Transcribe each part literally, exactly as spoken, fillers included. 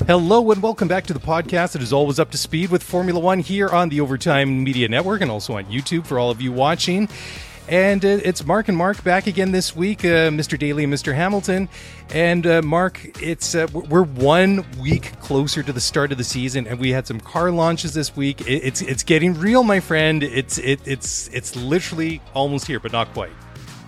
Hello and welcome back to the podcast that is always up to speed with Formula One here on the Overtime Media Network and also on YouTube for all of you watching. And uh, it's Mark and Mark back again this week, uh, Mister Daly and Mister Hamilton. And uh, Mark, it's uh, we're one week closer to the start of the season, and we had some car launches this week. It, it's it's getting real, my friend. It's it, it's it's literally almost here, but not quite.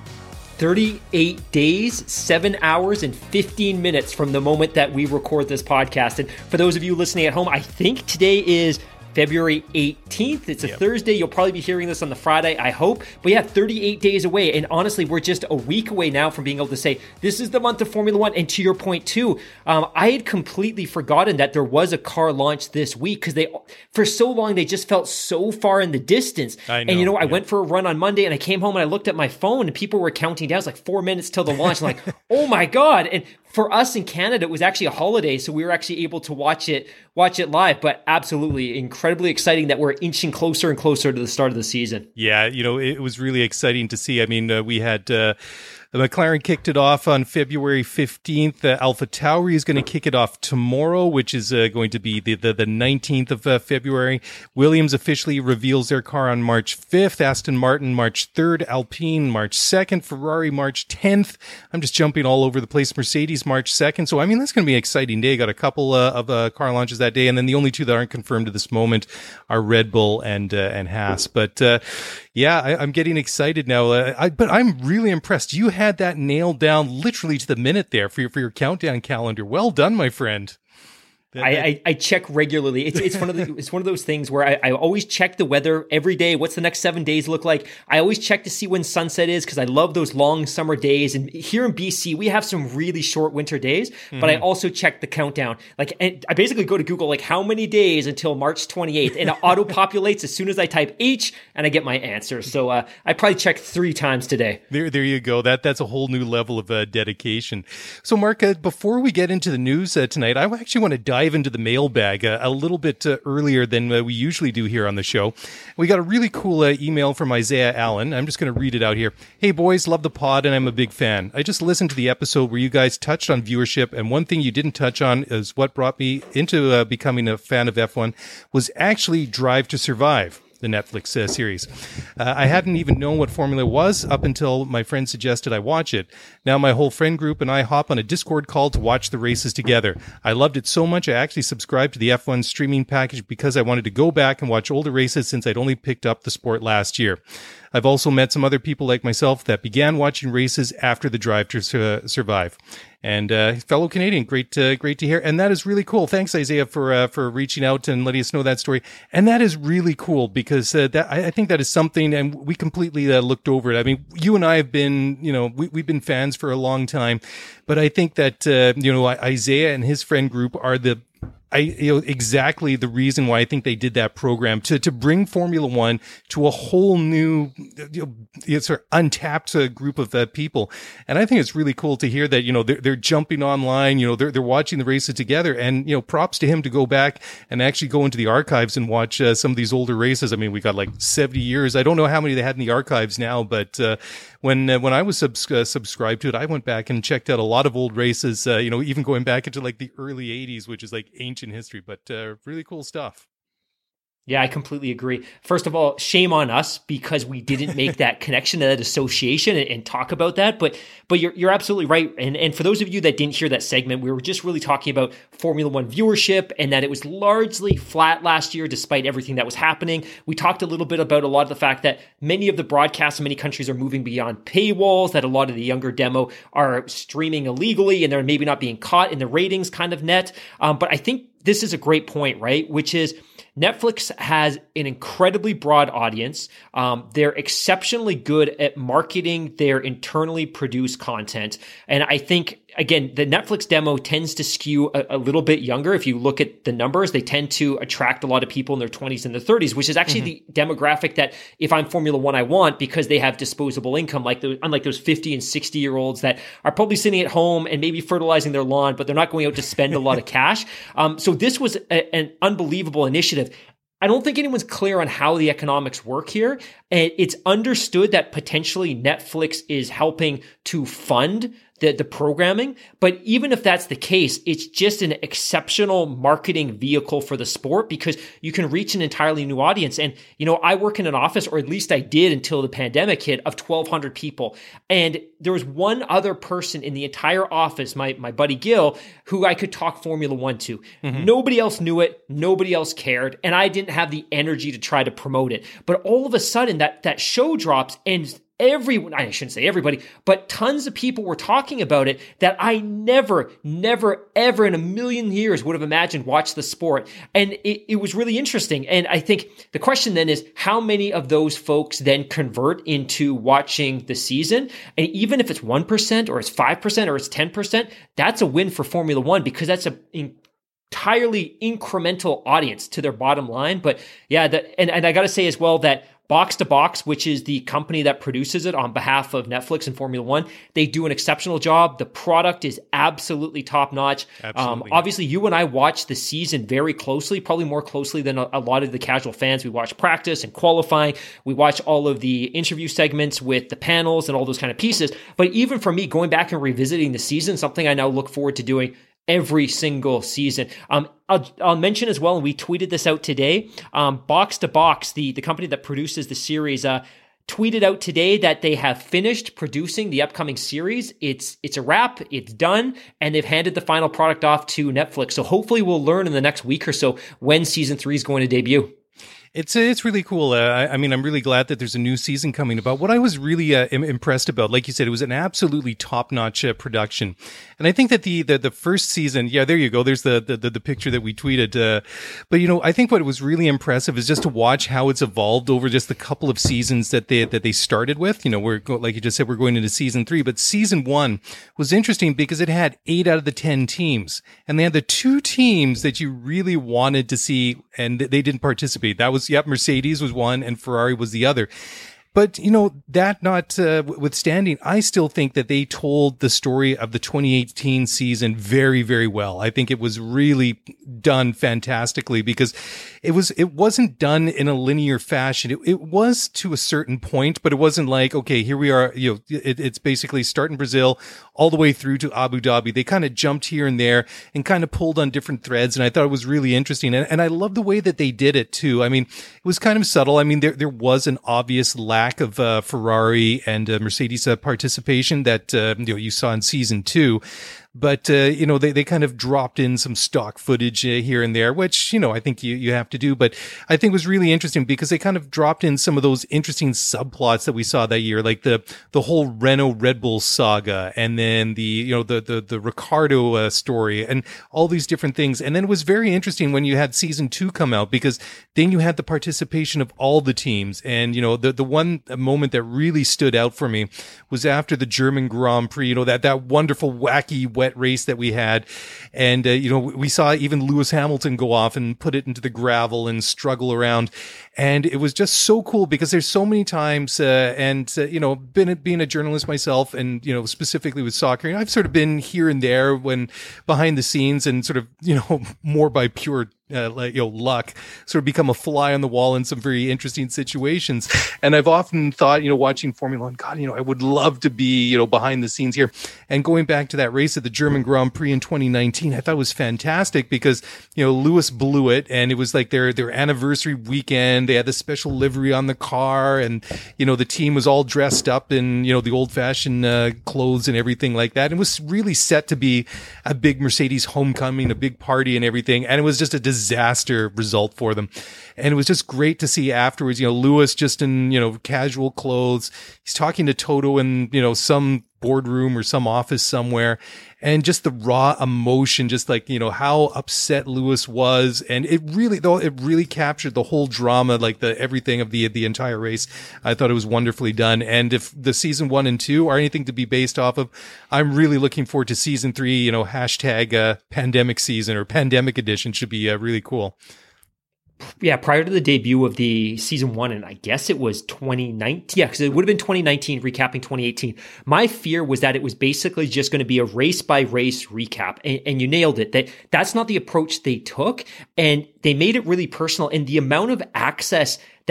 thirty-eight days, seven hours, and fifteen minutes from the moment that we record this podcast. And for those of you listening at home, I think today is February eighteenth. It's a yep. Thursday. You'll probably be hearing this on the Friday, I hope. But yeah, thirty-eight days away. And honestly, we're just a week away now from being able to say, this is the month of Formula One. And to your point too, um, I had completely forgotten that there was a car launch this week because they, for so long, they just felt so far in the distance. I know, and you know, I yeah. went for a run on Monday and I came home and I looked at my phone and people were counting down. It's like four minutes till the launch. I'm like, oh my God. And for us in Canada, it was actually a holiday, so we were actually able to watch it watch it live. But absolutely incredibly exciting that we're inching closer and closer to the start of the season. Yeah, you know, it was really exciting to see. I mean, uh, we had uh, McLaren kicked it off on February fifteenth. Uh, AlphaTauri is going to kick it off tomorrow, which is uh, going to be the, the, the nineteenth of uh, February. Williams officially reveals their car on March fifth. Aston Martin, March third. Alpine, March second. Ferrari, March tenth. I'm just jumping all over the place. Mercedes, March second. So, I mean, that's going to be an exciting day. Got a couple uh, of uh, car launches that day. And then the only two that aren't confirmed at this moment are Red Bull and uh, and Haas. But, uh, yeah, I, I'm getting excited now. Uh, I, but I'm really impressed. You had that nailed down literally to the minute there for your, for your countdown calendar. Well done, my friend. I, I, I check regularly. It's it's one of the it's one of those things where I, I always check the weather every day. What's the next seven days look like? I always check to see when sunset is because I love those long summer days. And here in B C, we have some really short winter days. Mm-hmm. But I also check the countdown. Like and I basically go to Google like how many days until March twenty-eighth, and it auto populates as soon as I type H, and I get my answer. So uh, I probably checked three times today. There there you go. That that's a whole new level of uh, dedication. So Mark, uh, before we get into the news uh, tonight, I actually want to dive dive into the mailbag uh, a little bit uh, earlier than uh, we usually do here on the show. We got a really cool uh, email from Isaiah Allen. I'm just going to read it out here. Hey boys, love the pod and I'm a big fan. I just listened to the episode where you guys touched on viewership, and one thing you didn't touch on is what brought me into uh, becoming a fan of F one was actually Drive to Survive, the Netflix uh, series. Uh, I hadn't even known what Formula was up until my friend suggested I watch it. Now my whole friend group and I hop on a Discord call to watch the races together. I loved it so much I actually subscribed to the F one streaming package because I wanted to go back and watch older races since I'd only picked up the sport last year. I've also met some other people like myself that began watching races after the Drive to Su- Survive. And uh, fellow Canadian, great, uh, great to hear. And that is really cool. Thanks, Isaiah, for uh, for reaching out and letting us know that story. And that is really cool because uh, that I, I think that is something, and we completely uh, looked over it. I mean, you and I have been, you know, we, we've been fans for a long time, but I think that uh, you know Isaiah and his friend group are the I, you know, exactly the reason why I think they did that program to, to bring Formula One to a whole new, you know, sort of untapped uh, group of uh, people. And I think it's really cool to hear that, you know, they're, they're jumping online, you know, they're, they're watching the races together, and, you know, props to him to go back and actually go into the archives and watch uh, some of these older races. I mean, we got like seventy years. I don't know how many they had in the archives now, but, uh, when, uh, when I was subs- uh, subscribed to it, I went back and checked out a lot of old races, uh, you know, even going back into like the early eighties, which is like ancient in history, but uh, really cool stuff. Yeah, I completely agree. First of all, shame on us because we didn't make that connection, that association, and, and talk about that. But but you're you're absolutely right. And and for those of you that didn't hear that segment, we were just really talking about Formula One viewership and that it was largely flat last year despite everything that was happening. We talked a little bit about a lot of the fact that many of the broadcasts in many countries are moving beyond paywalls, that a lot of the younger demo are streaming illegally and they're maybe not being caught in the ratings kind of net. Um, but I think this is a great point, right? Which is Netflix has an incredibly broad audience. Um, they're exceptionally good at marketing their internally produced content. And I think, again, the Netflix demo tends to skew a, a little bit younger. If you look at the numbers, they tend to attract a lot of people in their twenties and their thirties, which is actually mm-hmm. the demographic that if I'm Formula One, I want, because they have disposable income, like the, unlike those fifty and sixty year olds that are probably sitting at home and maybe fertilizing their lawn, but they're not going out to spend a lot of cash. Um, so this was a, an unbelievable initiative. I don't think anyone's clear on how the economics work here. And it's understood that potentially Netflix is helping to fund the, the programming. But even if that's the case, it's just an exceptional marketing vehicle for the sport because you can reach an entirely new audience. And, you know, I work in an office, or at least I did until the pandemic hit, of twelve hundred people. And there was one other person in the entire office, my, my buddy Gil, who I could talk Formula One to. Mm-hmm. Nobody else knew it. Nobody else cared. And I didn't have the energy to try to promote it. But all of a sudden that, that show drops and everyone, I shouldn't say everybody, but tons of people were talking about it that I never, never, ever in a million years would have imagined watch the sport. And it, it was really interesting. And I think the question then is, how many of those folks then convert into watching the season? And even if it's one percent or it's five percent or it's ten percent, that's a win for Formula One because that's an entirely incremental audience to their bottom line. But yeah, the, and, and I got to say as well that Box to Box, which is the company that produces it on behalf of Netflix and Formula One, they do an exceptional job. The product is absolutely top notch. Um, obviously, you and I watch the season very closely, probably more closely than a, a lot of the casual fans. We watch practice and qualifying. We watch all of the interview segments with the panels and all those kind of pieces. But even for me, going back and revisiting the season, something I now look forward to doing every single season. Um, I'll, I'll mention as well, and we tweeted this out today, um, Box to Box, the, the company that produces the series, uh, tweeted out today that they have finished producing the upcoming series. It's it's a wrap, it's done, and they've handed the final product off to Netflix. So hopefully we'll learn in the next week or so when season three is going to debut. It's it's really cool. Uh, I, I mean, I'm really glad that there's a new season coming about. What I was really uh, im- impressed about, like you said, it was an absolutely top-notch uh, production. And I think that the, the, the first season, yeah, there you go. There's the, the, the picture that we tweeted. Uh, but, you know, I think what was really impressive is just to watch how it's evolved over just the couple of seasons that they, that they started with. You know, we're, go- like you just said, we're going into season three, but season one was interesting because it had eight out of the ten teams. And they had the two teams that you really wanted to see, and they didn't participate. That was, yep, Mercedes was one and Ferrari was the other. But, you know, that not uh, withstanding, I still think that they told the story of the twenty eighteen season very, very well. I think it was really done fantastically because it was, it wasn't done in a linear fashion. It, it was to a certain point, but it wasn't like, okay, here we are, you know, it, it's basically start in Brazil all the way through to Abu Dhabi. They kind of jumped here and there and kind of pulled on different threads. And I thought it was really interesting. And, and I love the way that they did it too. I mean, it was kind of subtle. I mean, there, there was an obvious lack of uh, Ferrari and uh, Mercedes uh, participation that uh, you know you saw in season two. But, uh, you know, they, they kind of dropped in some stock footage uh, here and there, which, you know, I think you, you have to do. But I think it was really interesting because they kind of dropped in some of those interesting subplots that we saw that year, like the, the whole Renault Red Bull saga and then the, you know, the, the, the Ricardo uh, story and all these different things. And then it was very interesting when you had season two come out because then you had the participation of all the teams. And, you know, the, the one moment that really stood out for me was after the German Grand Prix, you know, that, that wonderful, wacky, wet race that we had. And, uh, you know, we saw even Lewis Hamilton go off and put it into the gravel and struggle around. And it was just so cool because there's so many times, uh, and, uh, you know, been, being a journalist myself and, you know, specifically with soccer, you know, I've sort of been here and there when behind the scenes and sort of, you know, more by pure Uh, like, you know, luck, sort of become a fly on the wall in some very interesting situations. And I've often thought, you know, watching Formula One, God, you know, I would love to be, you know, behind the scenes here. And going back to that race at the German Grand Prix in twenty nineteen, I thought it was fantastic because, you know, Lewis blew it and it was like their, their anniversary weekend. They had the special livery on the car and, you know, the team was all dressed up in, you know, the old fashioned uh, clothes and everything like that. It was really set to be a big Mercedes homecoming, a big party and everything. And it was just a disaster. disaster result for them. And it was just great to see afterwards, you know, Lewis just in, you know, casual clothes. He's talking to Toto in, you know, some boardroom or some office somewhere. And just the raw emotion, just like, you know, how upset Lewis was. And it really, though, it really captured the whole drama, like the everything of the, the entire race. I thought it was wonderfully done. And if the season one and two are anything to be based off of, I'm really looking forward to season three, you know, hashtag uh, pandemic season or pandemic edition should be uh, really cool. Yeah, prior to the debut of the season one, and I guess it was twenty nineteen. Yeah, because it would have been twenty nineteen, recapping twenty eighteen. My fear was that it was basically just going to be a race by race recap, and, and you nailed it. That that's not the approach they took, and they made it really personal. And the amount of access that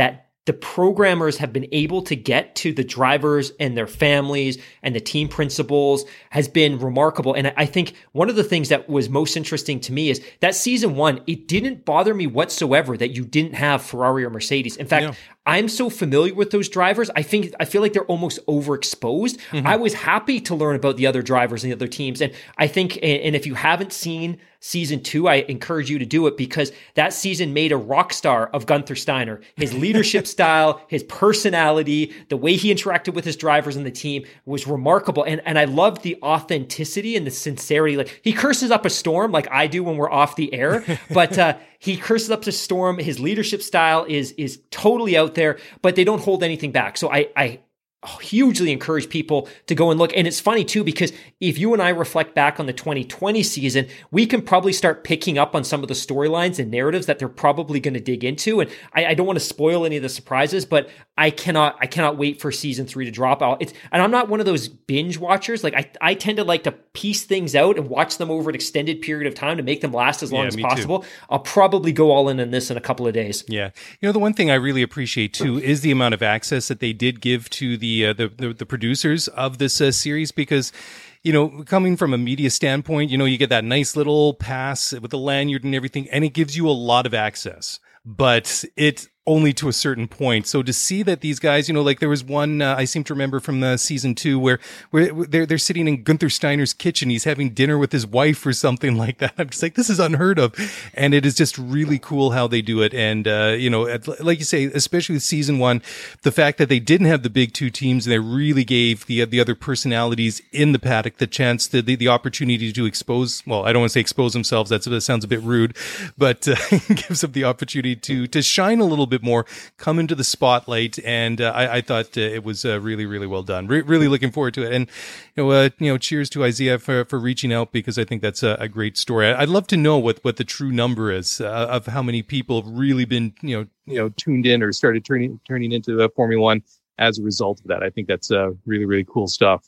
the programmers have been able to get to the drivers and their families and the team principals has been remarkable. And I think one of the things that was most interesting to me is that season one, it didn't bother me whatsoever that you didn't have Ferrari or Mercedes. In fact, yeah. I'm so familiar with those drivers. I think, I feel like they're almost overexposed. Mm-hmm. I was happy to learn about the other drivers and the other teams. And I think, and if you haven't seen season two, I encourage you to do it because that season made a rock star of Gunther Steiner. His leadership style, his personality, the way he interacted with his drivers and the team was remarkable. And, and I loved the authenticity and the sincerity. Like he curses up a storm like I do when we're off the air, but, uh, he curses up a storm. His leadership style is, is totally out there, but they don't hold anything back. So I, I, hugely encourage people to go and look. And it's funny too, because if you and I reflect back on the twenty twenty season, we can probably start picking up on some of the storylines and narratives that they're probably going to dig into. And I, I don't want to spoil any of the surprises, but I cannot, I cannot wait for season three to drop out. It's, and I'm not one of those binge watchers. Like I, I tend to like to piece things out and watch them over an extended period of time to make them last as long yeah, as possible. Too. I'll probably go all in on this in a couple of days. Yeah. You know, the one thing I really appreciate too is the amount of access that they did give to the The, uh, the, the the producers of this uh, series, because you know, coming from a media standpoint, you know, you get that nice little pass with the lanyard and everything, and it gives you a lot of access, but it only to a certain point. So to see that these guys, you know, like there was one uh, I seem to remember from the season two where where they're they're sitting in Gunther Steiner's kitchen. He's having dinner with his wife or something like that. I'm just like, this is unheard of, and it is just really cool how they do it. And uh, you know, like you say, especially with season one, the fact that they didn't have the big two teams and they really gave the the other personalities in the paddock the chance, the the, the opportunity to expose. Well, I don't want to say expose themselves. That's, that sounds a bit rude, but uh, gives them the opportunity to to shine a little bit more, come into the spotlight, and uh, I, I thought uh, it was uh, really, really well done. Re- really looking forward to it, and you know, uh, you know, cheers to Isaiah for, for reaching out, because I think that's a, a great story. I'd love to know what, what the true number is uh, of how many people have really been, you know, you know, tuned in or started turning turning into uh, Formula One as a result of that. I think that's uh, really, really cool stuff.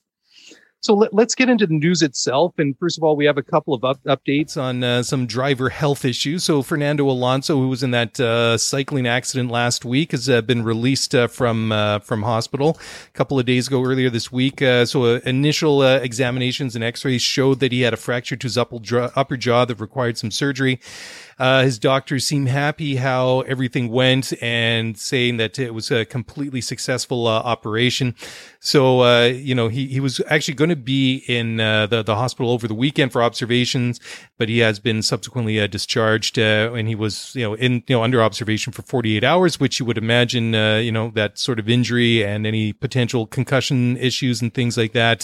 So let, let's get into the news itself. And first of all, we have a couple of up, updates on uh, some driver health issues. So Fernando Alonso, who was in that uh, cycling accident last week, has uh, been released uh, from uh, from hospital a couple of days ago, earlier this week. Uh, so uh, initial uh, examinations and x-rays showed that he had a fracture to his upper jaw, upper jaw that required some surgery. Uh, his doctors seem happy how everything went and saying that it was a completely successful uh, operation. So, uh, you know, he, he was actually going to be in uh, the, the hospital over the weekend for observations, but he has been subsequently uh, discharged, uh, and he was, you know, in, you know, under observation for forty-eight hours, which you would imagine, uh, you know, that sort of injury and any potential concussion issues and things like that.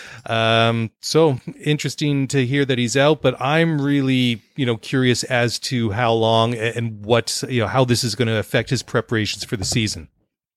Um, so interesting to hear that he's out, but I'm really, you know, curious as to how long and what, you know, how this is going to affect his preparations for the season.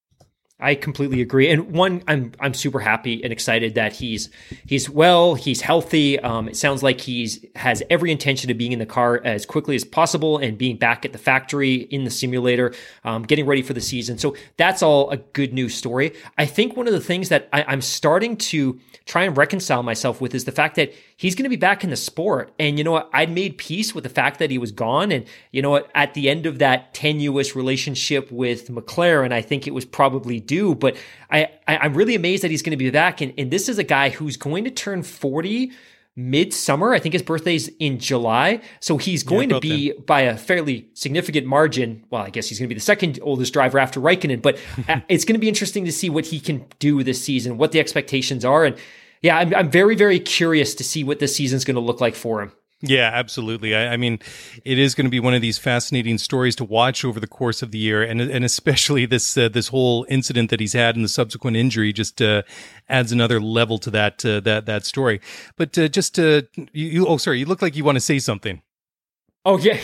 I completely agree. And one, I'm I'm super happy and excited that he's he's well, he's healthy. Um, it sounds like he's has every intention of being in the car as quickly as possible and being back at the factory in the simulator, um, getting ready for the season. So that's all a good news story. I think one of the things that I, I'm starting to try and reconcile myself with is the fact that he's going to be back in the sport. And you know what? I'd made peace with the fact that he was gone. And you know what? At the end of that tenuous relationship with McLaren, I think it was probably due. But I, I, I'm really amazed that he's going to be back. And, and this is a guy who's going to turn forty midsummer. I think his birthday's in July. So he's going yeah, to be then. by a fairly significant margin. Well, I guess he's going to be the second oldest driver after Raikkonen, but it's going to be interesting to see what he can do this season, what the expectations are. And yeah, I'm, I'm very, very curious to see what this season's going to look like for him. Yeah, absolutely. I, I mean, it is going to be one of these fascinating stories to watch over the course of the year, and and especially this uh, this whole incident that he's had and the subsequent injury just uh, adds another level to that uh, that that story. But uh, just uh, you, you, oh, sorry, you look like you want to say something. Oh yeah,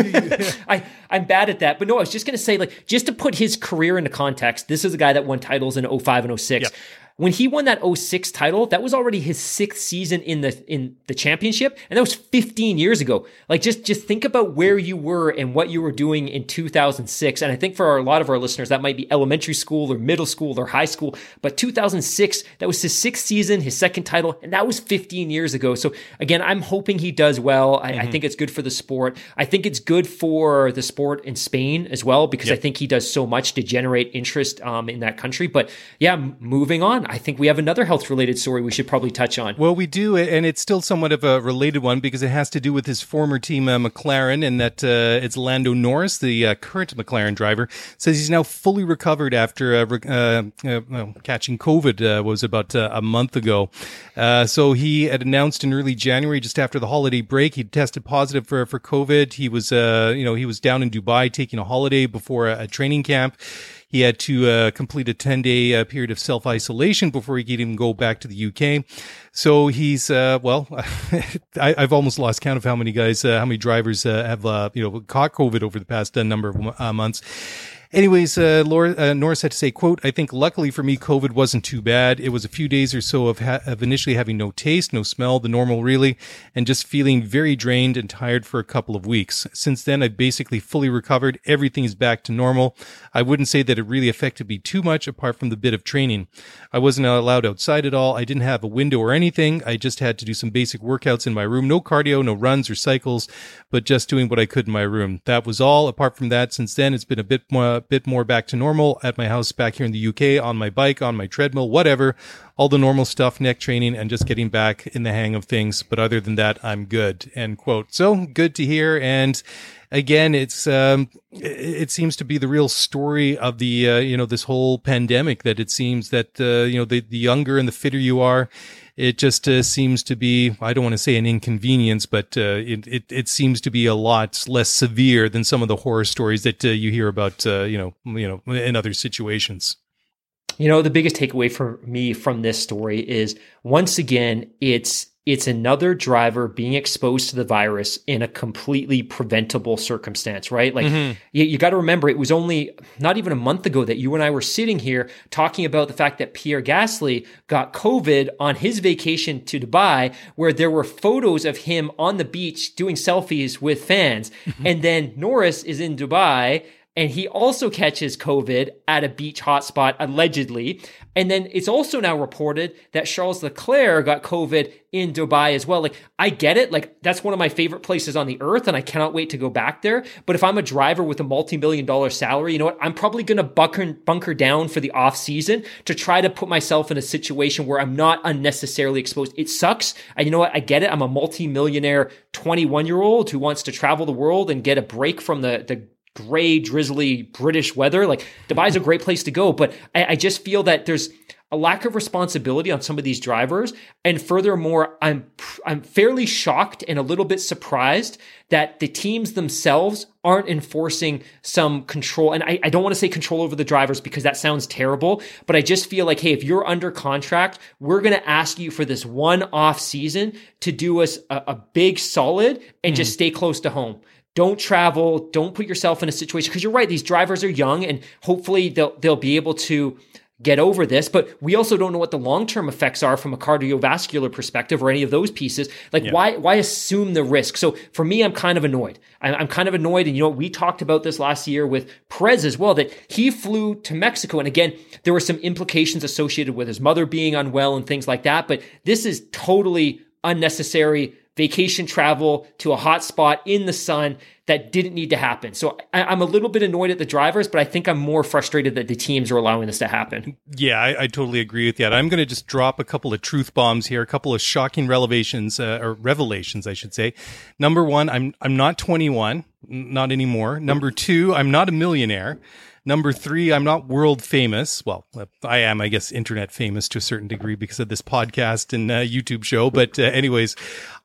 I I'm bad at that. But no, I was just going to say, like, just to put his career into context, this is a guy that won titles in oh five and oh six. Yep. when he won that oh six title, that was already his sixth season in the in the championship, and that was fifteen years ago. Like, just just think about where you were and what you were doing in two thousand six. And I think for a lot of our listeners, that might be elementary school or middle school or high school. But two thousand six, that was his sixth season, his second title, and that was fifteen years ago. So again, I'm hoping he does well. I, mm-hmm. I think it's good for the sport. I think it's good for the sport in Spain as well, because yep. I think he does so much to generate interest um, in that country. But yeah, moving on, I think we have another health-related story we should probably touch on. Well, we do, and it's still somewhat of a related one because it has to do with his former team, uh, McLaren, and that uh, it's Lando Norris, the uh, current McLaren driver, says he's now fully recovered after uh, uh, uh, well, catching COVID uh, was about uh, a month ago. Uh, so he had announced in early January, just after the holiday break, he tested positive for for COVID. He was, uh, you know, he was down in Dubai taking a holiday before a, a training camp. He had to uh, complete a ten-day uh, period of self-isolation before he could even go back to the U K. So he's, uh, well, I, I've almost lost count of how many guys, uh, how many drivers uh, have, uh, you know, caught COVID over the past uh, number of uh, months. Anyways, uh, Laura, uh, Norris had to say, quote, "I think luckily for me, COVID wasn't too bad. It was a few days or so of, ha- of initially having no taste, no smell, the normal really, and just feeling very drained and tired for a couple of weeks. Since then, I've basically fully recovered. Everything is back to normal. I wouldn't say that it really affected me too much apart from the bit of training. I wasn't allowed outside at all. I didn't have a window or anything. I just had to do some basic workouts in my room. No cardio, no runs or cycles, but just doing what I could in my room. That was all. Apart from that, since then, it's been a bit more, bit more back to normal at my house back here in the U K, on my bike, on my treadmill, whatever, all the normal stuff, neck training, and just getting back in the hang of things. But other than that, I'm good," end quote. So good to hear. And again, it's, um, it seems to be the real story of the, uh, you know, this whole pandemic, that it seems that, uh, you know, the, the younger and the fitter you are, it just uh, seems to be, I don't want to say an inconvenience, but uh, it, it it seems to be a lot less severe than some of the horror stories that uh, you hear about, uh, you know, you know, in other situations. You know, the biggest takeaway for me from this story is, once again, it's it's another driver being exposed to the virus in a completely preventable circumstance, right? Like, mm-hmm. you, you got to remember, it was only not even a month ago that you and I were sitting here talking about the fact that Pierre Gasly got COVID on his vacation to Dubai, where there were photos of him on the beach doing selfies with fans. Mm-hmm. And then Norris is in Dubai, and he also catches COVID at a beach hotspot, allegedly. And then it's also now reported that Charles Leclerc got COVID in Dubai as well. Like, I get it. Like, that's one of my favorite places on the earth, and I cannot wait to go back there. But if I'm a driver with a multi-million dollar salary, you know what? I'm probably going to bunker, bunker down for the off season to try to put myself in a situation where I'm not unnecessarily exposed. It sucks. And you know what? I get it. I'm a multi-millionaire twenty-one year old who wants to travel the world and get a break from the, the, gray, drizzly British weather. Like, Dubai is a great place to go, but I, I just feel that there's a lack of responsibility on some of these drivers. And furthermore, I'm I'm fairly shocked and a little bit surprised that the teams themselves aren't enforcing some control. And I, I don't want to say control over the drivers, because that sounds terrible, but I just feel like, hey, if you're under contract, we're going to ask you for this one off season to do us a, a big solid and mm-hmm. just stay close to home. Don't travel. Don't put yourself in a situation, because you're right. These drivers are young, and hopefully they'll they'll be able to get over this. But we also don't know what the long-term effects are from a cardiovascular perspective or any of those pieces. Like, yeah. why why assume the risk? So for me, I'm kind of annoyed. I'm, I'm kind of annoyed. And you know, we talked about this last year with Perez as well, that he flew to Mexico. And again, there were some implications associated with his mother being unwell and things like that. But this is totally unnecessary vacation travel to a hot spot in the sun that didn't need to happen. So I, I'm a little bit annoyed at the drivers, but I think I'm more frustrated that the teams are allowing this to happen. Yeah, I, I totally agree with that. I'm going to just drop a couple of truth bombs here, a couple of shocking revelations, uh, or revelations, I should say. Number one, I'm I'm not twenty-one, not anymore. Number two, I'm not a millionaire. Number three, I'm not world famous. Well, I am, I guess, internet famous to a certain degree because of this podcast and uh, YouTube show. But uh, anyways,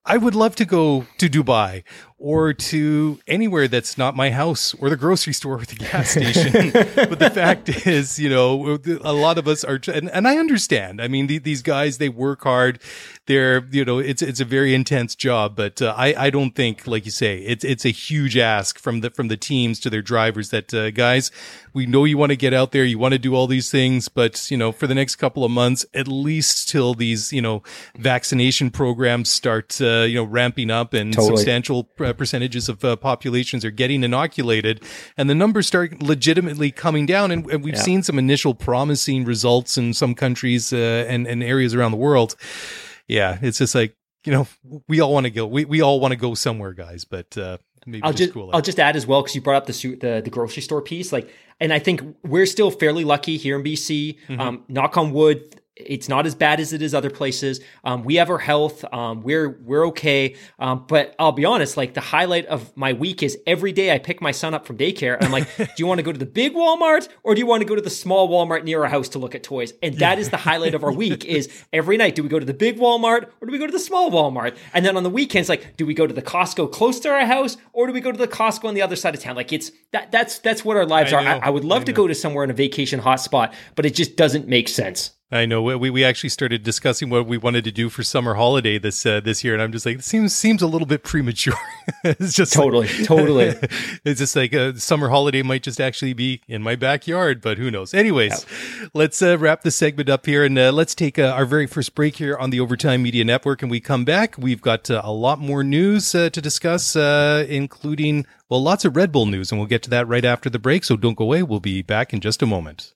I would love to go to Dubai or to anywhere that's not my house or the grocery store or the gas station. But the fact is, you know, a lot of us are, and, and I understand. I mean, the, these guys, they work hard. They're, you know, it's, it's a very intense job, but uh, I, I don't think, like you say, it's, it's a huge ask from the, from the teams to their drivers that, uh, guys, we know you want to get out there. You want to do all these things, but, you know, for the next couple of months, at least till these, you know, vaccination programs start, uh, you know, ramping up and Totally. substantial uh, percentages of uh, populations are getting inoculated and the numbers start legitimately coming down. And, and we've Yeah. seen some initial promising results in some countries uh, and, and areas around the world. Yeah, it's just like, you know, we all want to go. We we all want to go somewhere, guys, but uh, maybe I'll just, just cool it. I'll just add as well, because you brought up the, su- the the grocery store piece, like, and I think we're still fairly lucky here in B C. Mm-hmm. Um, knock on wood, it's not as bad as it is other places. Um, we have our health. Um, we're we're okay. Um, but I'll be honest, like the highlight of my week is every day I pick my son up from daycare and I'm like, do you want to go to the big Walmart or do you want to go to the small Walmart near our house to look at toys? And that is the highlight of our week is every night, do we go to the big Walmart or do we go to the small Walmart? And then on the weekends, like, do we go to the Costco close to our house or do we go to the Costco on the other side of town? Like it's that that's that's what our lives I are. know, I, I would love I to know. go to somewhere in a vacation hotspot, but it just doesn't make sense. I know we we actually started discussing what we wanted to do for summer holiday this uh, this year, and I'm just like, it seems seems a little bit premature. It's just Totally, like, totally. It's just like a summer holiday might just actually be in my backyard, but who knows? Anyways, yep. let's uh, wrap this segment up here, and uh, let's take uh, our very first break here on the Overtime Media Network. And we come back, we've got uh, a lot more news uh, to discuss, uh, including well, lots of Red Bull news, and we'll get to that right after the break. So don't go away. We'll be back in just a moment.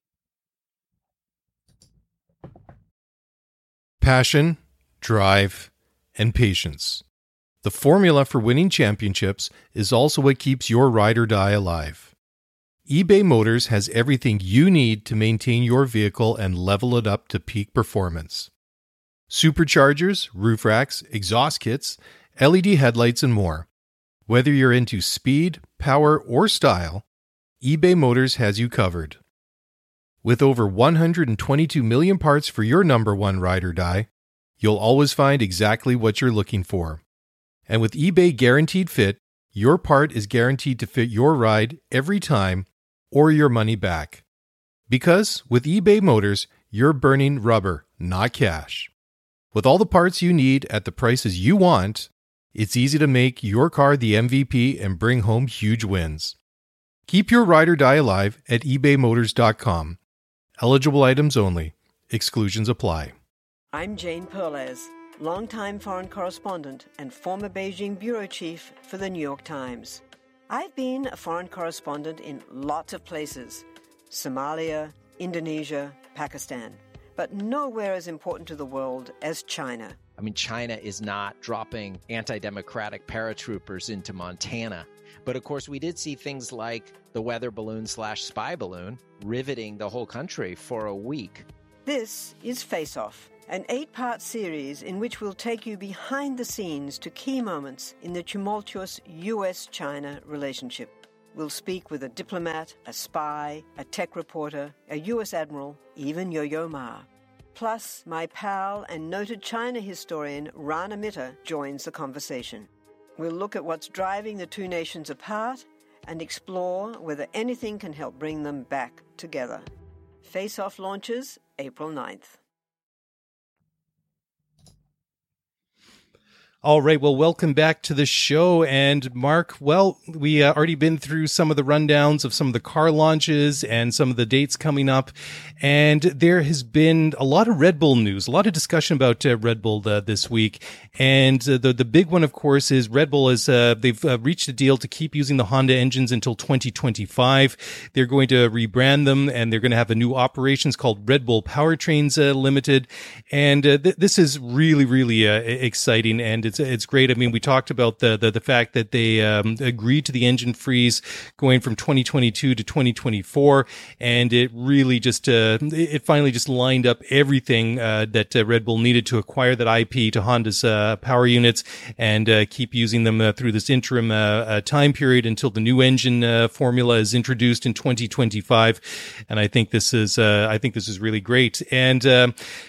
Passion, drive, and patience. The formula for winning championships is also what keeps your ride or die alive. eBay Motors has everything you need to maintain your vehicle and level it up to peak performance. Superchargers, roof racks, exhaust kits, L E D headlights, and more. Whether you're into speed, power, or style, eBay Motors has you covered. With over one hundred twenty-two million parts for your number one ride or die, you'll always find exactly what you're looking for. And with eBay Guaranteed Fit, your part is guaranteed to fit your ride every time or your money back. Because with eBay Motors, you're burning rubber, not cash. With all the parts you need at the prices you want, it's easy to make your car the M V P and bring home huge wins. Keep your ride or die alive at ebay motors dot com. Eligible items only. Exclusions apply. I'm Jane Perlez, longtime foreign correspondent and former Beijing bureau chief for the New York Times. I've been a foreign correspondent in lots of places: Somalia, Indonesia, Pakistan, but nowhere as important to the world as China. I mean, China is not dropping anti-democratic paratroopers into Montana. But of course, we did see things like the weather balloon slash spy balloon riveting the whole country for a week. This is Face Off, an eight-part series in which we'll take you behind the scenes to key moments in the tumultuous U S China relationship. We'll speak with a diplomat, a spy, a tech reporter, a U S admiral, even Yo-Yo Ma. Plus, my pal and noted China historian Rana Mitter joins the conversation. We'll look at what's driving the two nations apart and explore whether anything can help bring them back together. Face Off launches April ninth. All right. Well, welcome back to the show. And Mark, well, we uh, already been through some of the rundowns of some of the car launches and some of the dates coming up. And there has been a lot of Red Bull news, a lot of discussion about uh, Red Bull uh, this week. And uh, the the big one, of course, is Red Bull is uh, they've uh, reached a deal to keep using the Honda engines until twenty twenty-five. They're going to rebrand them, and they're going to have a new operations called Red Bull Powertrains uh, Limited. And uh, th- this is really, really uh, exciting, and it's it's great. I mean, we talked about the the, the fact that they um, agreed to the engine freeze going from twenty twenty-two to twenty twenty-four, and it really just uh, it finally just lined up everything uh, that uh, Red Bull needed to acquire that I P to Honda's uh, power units and uh, keep using them uh, through this interim uh, uh, time period until the new engine uh, formula is introduced in twenty twenty-five. And I think this is uh, I think this is really great. And uh,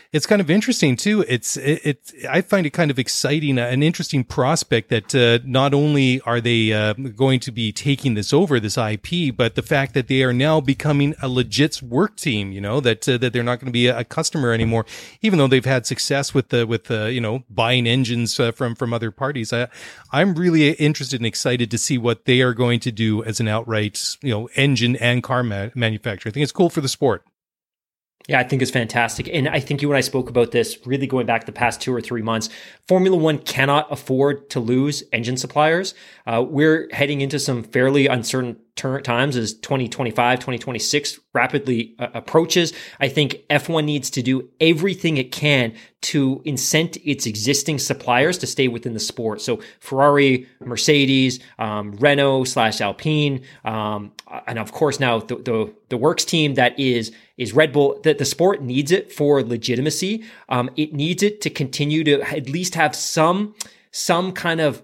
It's kind of interesting too. It's it, it. I find it kind of exciting, uh, an interesting prospect that uh, not only are they uh, going to be taking this over, this I P, but the fact that they are now becoming a legit work team. You know that uh, that they're not going to be a, a customer anymore, even though they've had success with the with uh, you know buying engines uh, from from other parties. I I'm really interested and excited to see what they are going to do as an outright you know engine and car ma- manufacturer. I think it's cool for the sport. Yeah, I think it's fantastic. And I think you and I spoke about this really going back the past two or three months. Formula One cannot afford to lose engine suppliers. Uh, we're heading into some fairly uncertain ter- times as twenty twenty-five, twenty twenty-six rapidly uh, approaches. I think F one needs to do everything it can to incent its existing suppliers to stay within the sport. So Ferrari, Mercedes, um, Renault slash Alpine, um, and of course now the, the the works team that is is Red Bull. That the sport needs it for legitimacy. Um, it needs it to continue to at least have some some kind of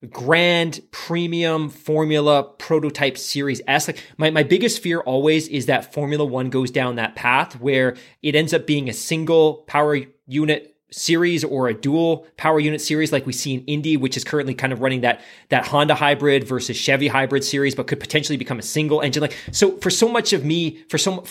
grand premium Formula prototype Series S. Like my, my biggest fear always is that Formula One goes down that path where it ends up being a single power unit series or a dual power unit series like we see in Indy, which is currently kind of running that that Honda hybrid versus Chevy hybrid series, but could potentially become a single engine. Like so for so much of me, for so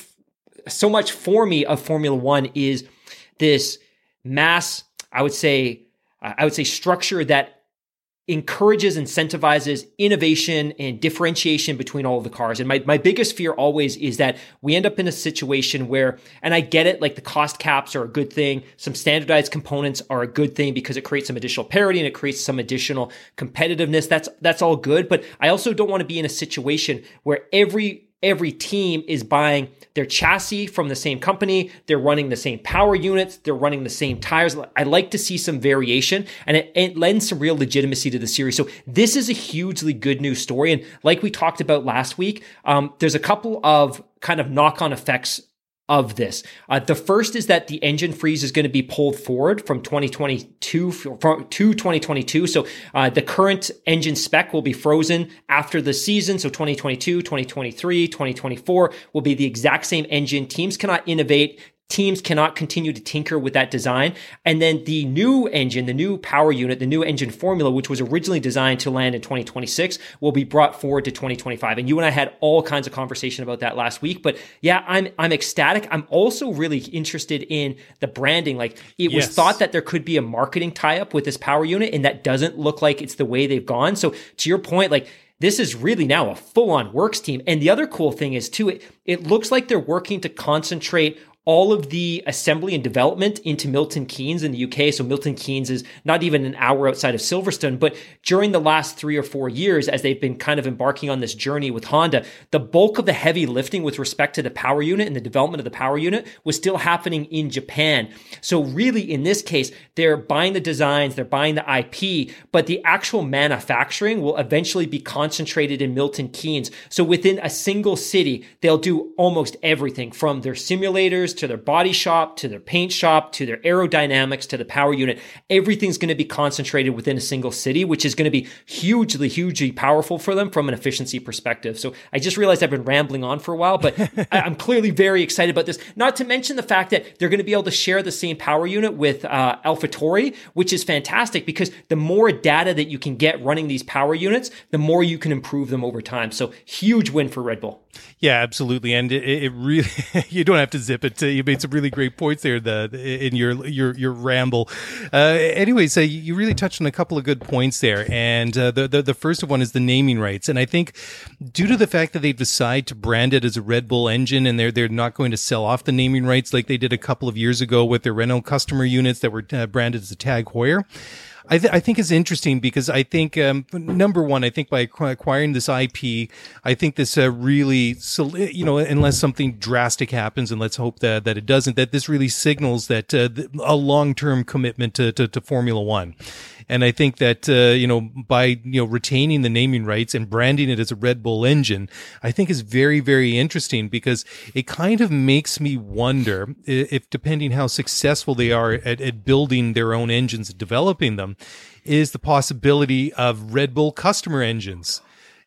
so much for me of Formula One is this mass, I would say, I would say structure that encourages, incentivizes innovation and differentiation between all of the cars. And my, my biggest fear always is that we end up in a situation where, and I get it, like the cost caps are a good thing. Some standardized components are a good thing because it creates some additional parity and it creates some additional competitiveness. That's, that's all good. But I also don't want to be in a situation where every Every team is buying their chassis from the same company. They're running the same power units. They're running the same tires. I like to see some variation, and it, it lends some real legitimacy to the series. So this is a hugely good news story. And like we talked about last week, um, there's a couple of kind of knock-on effects of this. Uh, the first is that the engine freeze is going to be pulled forward from twenty twenty-two from, to twenty twenty-two. So uh, the current engine spec will be frozen after the season. So twenty twenty-two, twenty twenty-three, twenty twenty-four will be the exact same engine. Teams cannot innovate. Teams cannot continue to tinker with that design. And then the new engine, the new power unit, the new engine formula, which was originally designed to land in twenty twenty-six, will be brought forward to twenty twenty-five. And you and I had all kinds of conversation about that last week. But yeah, I'm I'm ecstatic. I'm also really interested in the branding. Like it was yes. thought that there could be a marketing tie-up with this power unit, and that doesn't look like it's the way they've gone. So to your point, like this is really now a full-on works team. And the other cool thing is too, it, it looks like they're working to concentrate all of the assembly and development into Milton Keynes in the U K. So Milton Keynes is not even an hour outside of Silverstone, but during the last three or four years, as they've been kind of embarking on this journey with Honda, the bulk of the heavy lifting with respect to the power unit and the development of the power unit was still happening in Japan. So really in this case, they're buying the designs, they're buying the I P, but the actual manufacturing will eventually be concentrated in Milton Keynes. So within a single city, they'll do almost everything from their simulators to their body shop, to their paint shop, to their aerodynamics, to the power unit. Everything's going to be concentrated within a single city, which is going to be hugely, hugely powerful for them from an efficiency perspective. So I just realized I've been rambling on for a while, but I'm clearly very excited about this. Not to mention the fact that they're going to be able to share the same power unit with uh, AlphaTauri, which is fantastic because the more data that you can get running these power units, the more you can improve them over time. So huge win for Red Bull. Yeah, absolutely. And it, it really, you don't have to zip it. You made some really great points there the, in your, your, your ramble. Uh, anyways, uh, you really touched on a couple of good points there. And uh, the, the, the first one is the naming rights. And I think due to the fact that they've decided to brand it as a Red Bull engine and they're, they're not going to sell off the naming rights like they did a couple of years ago with their Renault customer units that were uh, branded as a Tag Heuer. I, th- I think it's interesting because I think, um, number one, I think by acquiring this I P, I think this uh, really, you know, unless something drastic happens, and let's hope that, that it doesn't, that this really signals that uh, a long-term commitment to, to, to Formula One. And I think that, uh, you know, by, you know, retaining the naming rights and branding it as a Red Bull engine, I think is very, very interesting because it kind of makes me wonder if, depending how successful they are at, at building their own engines and developing them, is the possibility of Red Bull customer engines.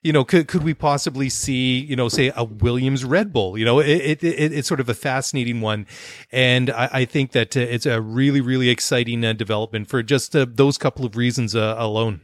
you know, could could we possibly see, you know, say a Williams Red Bull? You know, it, it, it it's sort of a fascinating one, and I, I think that uh, it's a really really exciting uh, development for just uh, those couple of reasons uh, alone.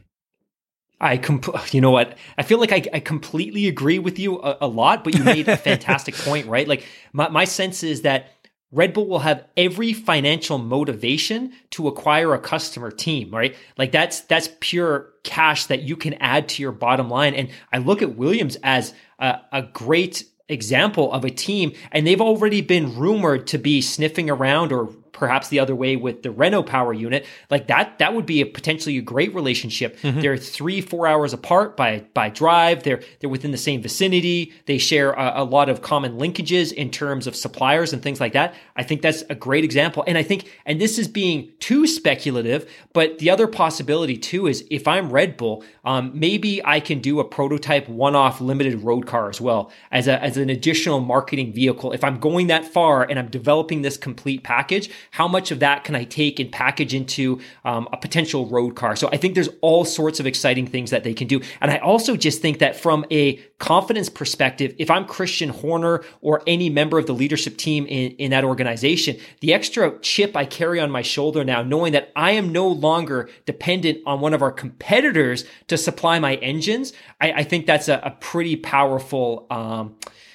I comp- you know what? I feel like I, I completely agree with you a, a lot, but you made a fantastic point, right? Like my, my sense is that Red Bull will have every financial motivation to acquire a customer team, right? Like that's, that's pure cash that you can add to your bottom line. And I look at Williams as a, a great example of a team, and they've already been rumored to be sniffing around, or perhaps the other way with the Renault power unit. Like that, that would be a potentially a great relationship. Mm-hmm. They're three, four hours apart by, by drive. They're, they're within the same vicinity. They share a, a lot of common linkages in terms of suppliers and things like that. I think that's a great example. And I think, and this is being too speculative, but the other possibility too is if I'm Red Bull, um, maybe I can do a prototype one-off limited road car as well as a, as an additional marketing vehicle. If I'm going that far and I'm developing this complete package, how much of that can I take and package into um, a potential road car? So I think there's all sorts of exciting things that they can do. And I also just think that from a confidence perspective, if I'm Christian Horner or any member of the leadership team in, in that organization, the extra chip I carry on my shoulder now, knowing that I am no longer dependent on one of our competitors to supply my engines, I, I think that's a, a pretty powerful, um,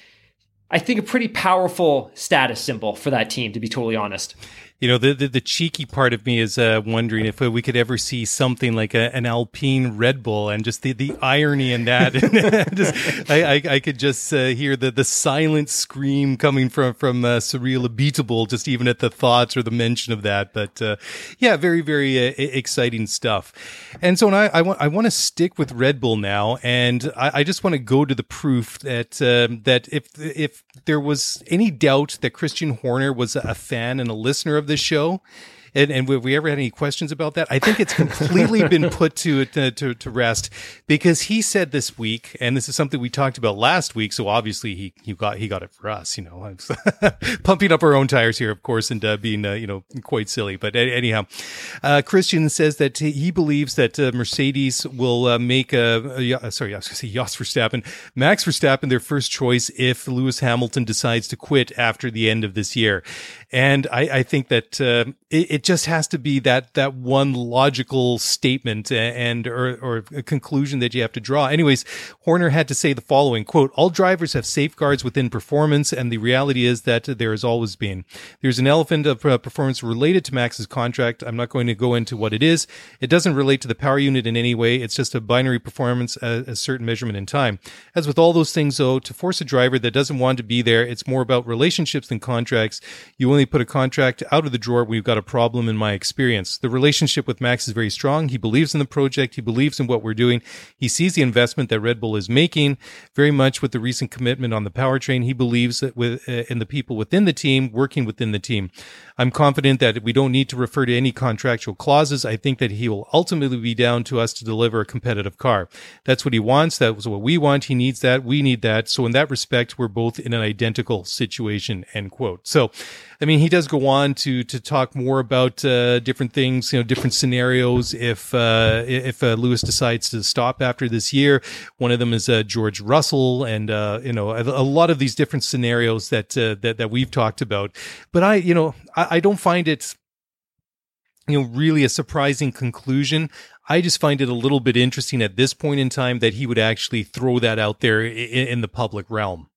I think a pretty powerful status symbol for that team, to be totally honest. You know, the, the, the cheeky part of me is uh, wondering if we could ever see something like a, an Alpine Red Bull, and just the, the irony in that. just, I, I, I could just uh, hear the, the silent scream coming from, from uh, Cyril Abiteboul, just even at the thoughts or the mention of that. But uh, yeah, very, very uh, exciting stuff. And so I, I, want, I want to stick with Red Bull now, and I, I just want to go to the proof that, um, that if, if there was any doubt that Christian Horner was a fan and a listener of this show, and, and have we ever had any questions about that? I think it's completely been put to, to to to rest, because he said this week, and this is something we talked about last week. So obviously he he got he got it for us, you know, pumping up our own tires here, of course, and uh, being uh, you know quite silly. But anyhow, uh, Christian says that he believes that uh, Mercedes will uh, make a, a sorry, I was going to say Jos Verstappen, Max Verstappen their first choice if Lewis Hamilton decides to quit after the end of this year. And I, I think that uh, it, it just has to be that that one logical statement and or, or a conclusion that you have to draw. Anyways, Horner had to say the following, quote, "All drivers have safeguards within performance, and the reality is that there has always been. There's an elephant of uh, performance related to Max's contract. I'm not going to go into what it is. It doesn't relate to the power unit in any way. It's just a binary performance, a, a certain measurement in time. As with all those things, though, to force a driver that doesn't want to be there, it's more about relationships than contracts. You only put a contract out of the drawer when you've got a problem, in my experience. The relationship with Max is very strong. He believes in the project. He believes in what we're doing. He sees the investment that Red Bull is making very much with the recent commitment on the powertrain. He believes that with, uh, in the people within the team, working within the team. I'm confident that we don't need to refer to any contractual clauses. I think that he will ultimately be down to us to deliver a competitive car. That's what he wants. That was what we want. He needs that. We need that. So in that respect, we're both in an identical situation," end quote. So, I mean, he does go on to to talk more about uh, different things, you know, different scenarios. If uh, if uh, Lewis decides to stop after this year, one of them is uh, George Russell, and uh, you know, a, a lot of these different scenarios that uh, that that we've talked about. But I, you know, I, I don't find it, you know, really a surprising conclusion. I just find it a little bit interesting at this point in time that he would actually throw that out there in, in the public realm.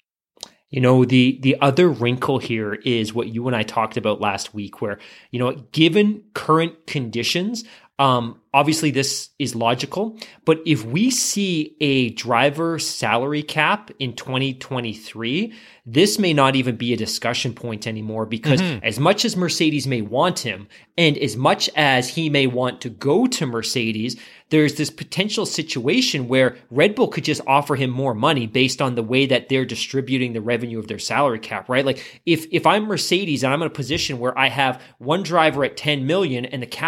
You know, the the other wrinkle here is what you and I talked about last week, where, you know, given current conditions, um, obviously this is logical, but if we see a driver salary cap in twenty twenty-three, this may not even be a discussion point anymore, because mm-hmm. as much as Mercedes may want him, and as much as he may want to go to Mercedes, there's this potential situation where Red Bull could just offer him more money based on the way that they're distributing the revenue of their salary cap, right? Like if if I'm Mercedes and I'm in a position where I have one driver at ten million and the cap's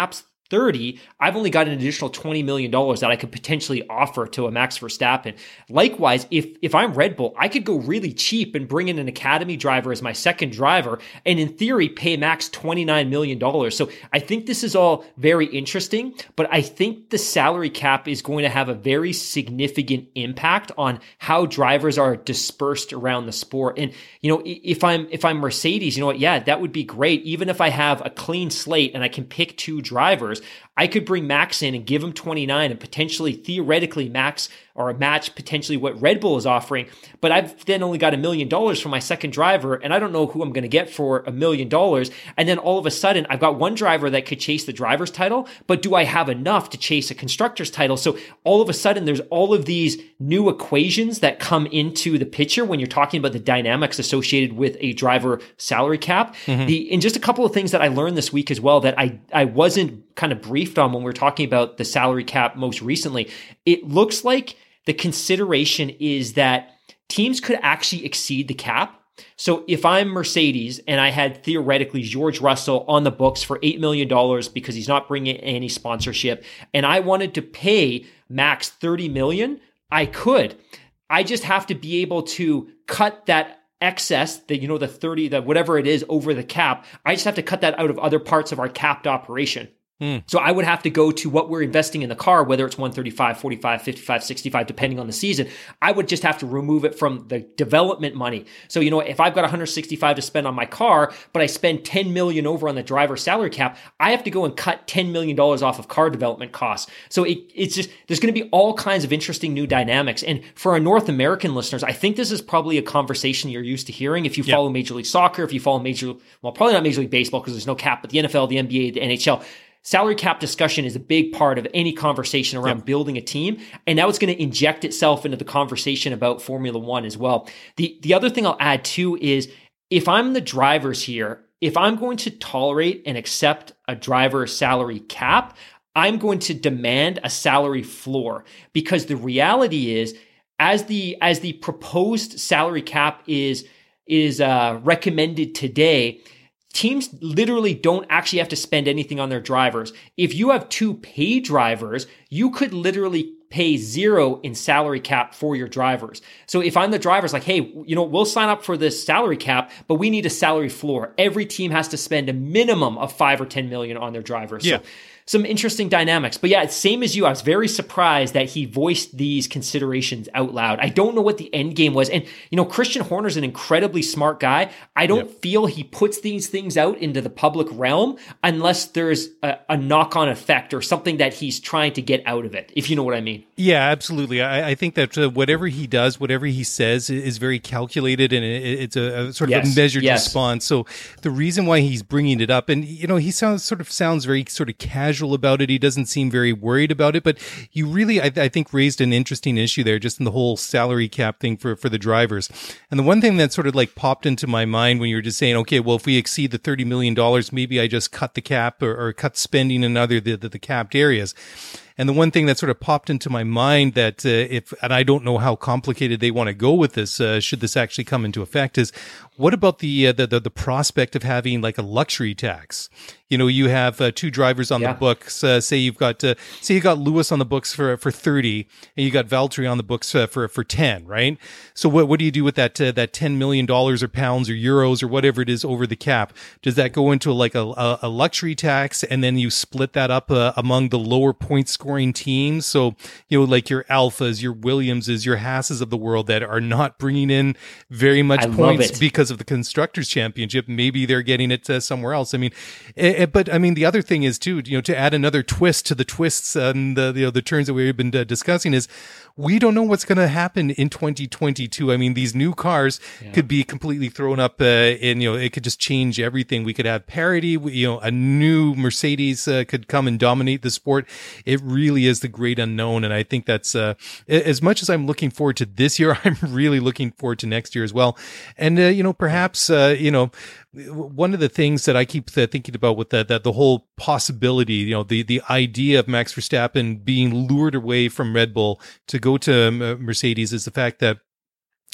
thirty, I've only got an additional twenty million dollars that I could potentially offer to a Max Verstappen. Likewise, if if I'm Red Bull, I could go really cheap and bring in an academy driver as my second driver, and in theory, pay Max twenty-nine million dollars. So I think this is all very interesting, but I think the salary cap is going to have a very significant impact on how drivers are dispersed around the sport. And, you know, if I'm, if I'm Mercedes, you know what? Yeah, that would be great. Even if I have a clean slate and I can pick two drivers, I could bring Max in and give him twenty-nine and potentially theoretically Max or a match potentially what Red Bull is offering. But I've then only got a million dollars for my second driver, and I don't know who I'm going to get for a million dollars. And then all of a sudden I've got one driver that could chase the driver's title, but do I have enough to chase a constructor's title? So all of a sudden there's all of these new equations that come into the picture when you're talking about the dynamics associated with a driver salary cap. Mm-hmm. The, and just a couple of things that I learned this week as well that I, I wasn't kind of briefed on when we were talking about the salary cap most recently. It looks like the consideration is that teams could actually exceed the cap. So if I'm Mercedes and I had theoretically George Russell on the books for eight million dollars because he's not bringing any sponsorship, and I wanted to pay Max thirty million dollars, I could. I just have to be able to cut that excess, that, you know, the thirty, that whatever it is over the cap. I just have to cut that out of other parts of our capped operation. Mm. So I would have to go to what we're investing in the car, whether it's one thirty-five, forty-five, fifty-five, sixty-five, depending on the season. I would just have to remove it from the development money. So, you know, if I've got one hundred sixty-five to spend on my car, but I spend ten million over on the driver salary cap, I have to go and cut ten million dollars off of car development costs. So it, it's just, there's going to be all kinds of interesting new dynamics. And for our North American listeners, I think this is probably a conversation you're used to hearing. If you yep. follow Major League Soccer, if you follow Major, well, probably not Major League Baseball because there's no cap, but the N F L, the N B A, the N H L, salary cap discussion is a big part of any conversation around yep. building a team. And now it's going to inject itself into the conversation about Formula One as well. The, the other thing I'll add too is if I'm the drivers here, if I'm going to tolerate and accept a driver salary cap, I'm going to demand a salary floor, because the reality is as the, as the proposed salary cap is, is uh, recommended today, teams literally don't actually have to spend anything on their drivers. If you have two paid drivers, you could literally pay zero in salary cap for your drivers. So if I'm the drivers, like, hey, you know, we'll sign up for this salary cap, but we need a salary floor. Every team has to spend a minimum of five or ten million on their drivers. Yeah. So some interesting dynamics. But yeah, same as you, I was very surprised that he voiced these considerations out loud. I don't know what the end game was. And, you know, Christian Horner's an incredibly smart guy. I don't yep. feel he puts these things out into the public realm unless there's a, a knock-on effect or something that he's trying to get out of it, if you know what I mean. Yeah, absolutely. I, I think that uh, whatever he does, whatever he says is very calculated, and it, it's a, a sort of yes. a measured yes. response. So the reason why he's bringing it up, and, you know, he sounds sort of sounds very sort of casual about it. He doesn't seem very worried about it, but you really, I, I think, raised an interesting issue there, just in the whole salary cap thing for, for the drivers. And the one thing that sort of like popped into my mind when you were just saying, okay, well, if we exceed the thirty million dollars, maybe I just cut the cap or, or cut spending in other the, the, the capped areas. And the one thing that sort of popped into my mind that uh, if, and I don't know how complicated they want to go with this, uh, should this actually come into effect, is what about the, uh, the, the, the prospect of having like a luxury tax? You know, you have uh, two drivers on yeah. the books. Uh, say you've got, uh, say you got Lewis on the books for, for thirty and you got Valtteri on the books uh, for, for ten, right? So what, what do you do with that, uh, that ten million dollars or pounds or euros or whatever it is over the cap? Does that go into like a, a luxury tax, and then you split that up uh, among the lower point scoring teams? So, you know, like your Alphas, your Williamses, your Hasses of the world that are not bringing in very much I points because of the Constructors Championship. Maybe they're getting it uh, somewhere else. I mean, it, but I mean, the other thing is too, you know, to add another twist to the twists and the, you know, the turns that we've been uh, discussing is we don't know what's going to happen in twenty twenty-two. I mean, these new cars yeah. could be completely thrown up uh, and, you know, it could just change everything. We could have parity, you know, a new Mercedes uh, could come and dominate the sport. It really is the great unknown. And I think that's, uh, as much as I'm looking forward to this year, I'm really looking forward to next year as well. And, uh, you know, perhaps, uh, you know, one of the things that I keep thinking about with that, that the whole possibility, you know, the, the idea of Max Verstappen being lured away from Red Bull to go to Mercedes is the fact that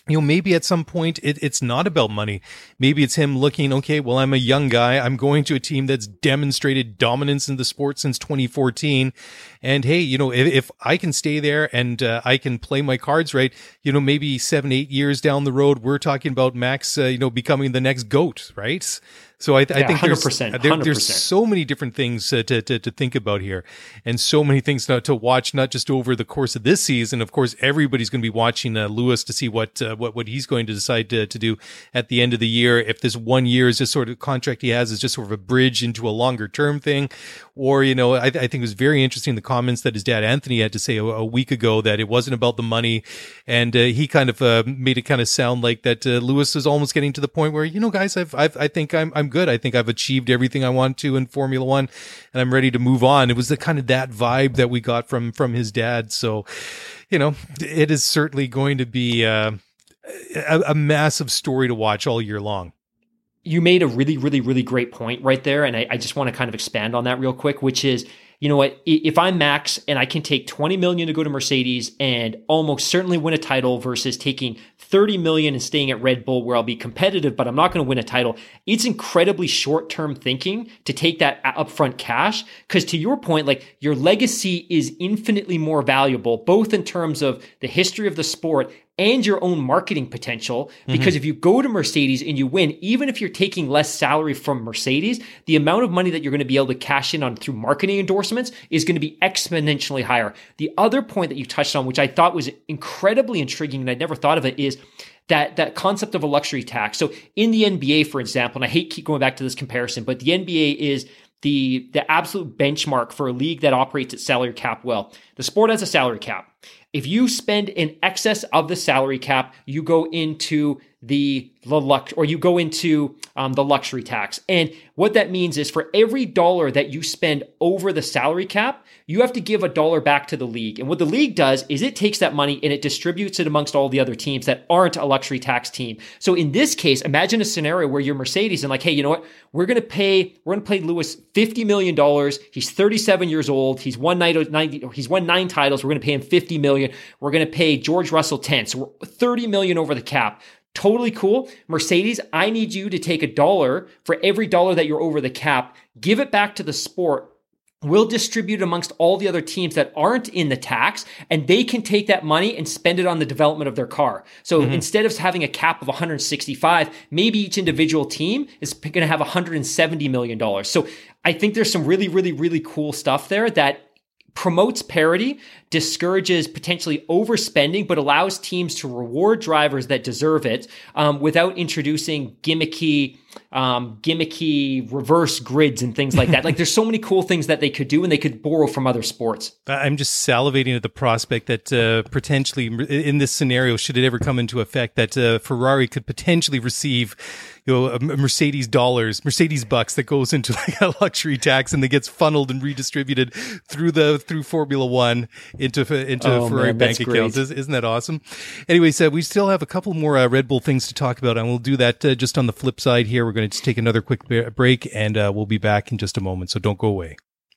you know, maybe at some point it, it's not about money. Maybe it's him looking, okay, well, I'm a young guy. I'm going to a team that's demonstrated dominance in the sport since twenty fourteen. And hey, you know, if, if I can stay there and uh, I can play my cards right, you know, maybe seven, eight years down the road, we're talking about Max, uh, you know, becoming the next GOAT, right? So I, th- yeah, I think there's, one hundred percent, there, there's so many different things uh, to, to to think about here, and so many things to, to watch, not just over the course of this season. Of course, everybody's going to be watching uh, Lewis to see what uh, what what he's going to decide to, to do at the end of the year. If this one year is just sort of contract he has is just sort of a bridge into a longer term thing, or you know, I, I think it was very interesting the comments that his dad Anthony had to say a, a week ago that it wasn't about the money, and uh, he kind of uh, made it kind of sound like that uh, Lewis is almost getting to the point where, you know, guys, I've, I've I think I'm I'm good. I think I've achieved everything I want to in Formula One, and I'm ready to move on. It was the kind of that vibe that we got from from his dad. So, you know, it is certainly going to be uh, a, a massive story to watch all year long. You made a really, really, really great point right there, and I, I just want to kind of expand on that real quick, which is, you know what, if I'm Max and I can take twenty million to go to Mercedes and almost certainly win a title versus taking thirty million and staying at Red Bull where I'll be competitive, but I'm not going to win a title, it's incredibly short-term thinking to take that upfront cash. Because to your point, like, your legacy is infinitely more valuable, both in terms of the history of the sport and your own marketing potential. Because mm-hmm. if you go to Mercedes and you win, even if you're taking less salary from Mercedes, the amount of money that you're going to be able to cash in on through marketing endorsements is going to be exponentially higher. The other point that you touched on, which I thought was incredibly intriguing, and I'd never thought of it, is that that concept of a luxury tax. So in the N B A, for example, and I hate keep going back to this comparison, but the N B A is the the absolute benchmark for a league that operates at salary cap well. The sport has a salary cap. If you spend in excess of the salary cap, you go into the, the lux, or you go into um, the luxury tax. And what that means is for every dollar that you spend over the salary cap, you have to give a dollar back to the league. And what the league does is it takes that money and it distributes it amongst all the other teams that aren't a luxury tax team. So in this case, imagine a scenario where you're Mercedes and like, hey, you know what? We're going to pay, we're going to pay Lewis fifty million dollars. He's thirty-seven years old. He's won nine, ninety, he's won nine titles. We're going to pay him fifty million dollars. We're going to pay George Russell ten. So we're thirty million dollars over the cap. Totally cool. Mercedes, I need you to take a dollar for every dollar that you're over the cap, give it back to the sport. We'll distribute amongst all the other teams that aren't in the tax, and they can take that money and spend it on the development of their car. So mm-hmm. instead of having a cap of one hundred sixty-five, maybe each individual team is going to have one hundred seventy million dollars. So I think there's some really, really, really cool stuff there that promotes parity, discourages potentially overspending, but allows teams to reward drivers that deserve it um, without introducing gimmicky, um, gimmicky reverse grids and things like that. Like, there's so many cool things that they could do, and they could borrow from other sports. I'm just salivating at the prospect that uh, potentially in this scenario, should it ever come into effect, that uh, Ferrari could potentially receive, you know, a Mercedes dollars, Mercedes bucks that goes into like a luxury tax, and that gets funneled and redistributed through the through Formula One into into oh, Ferrari man, bank accounts. Isn't that awesome? Anyways, uh, we still have a couple more uh, Red Bull things to talk about, and we'll do that uh, just on the flip side here. We're going to just take another quick break, and uh, we'll be back in just a moment, so don't go away.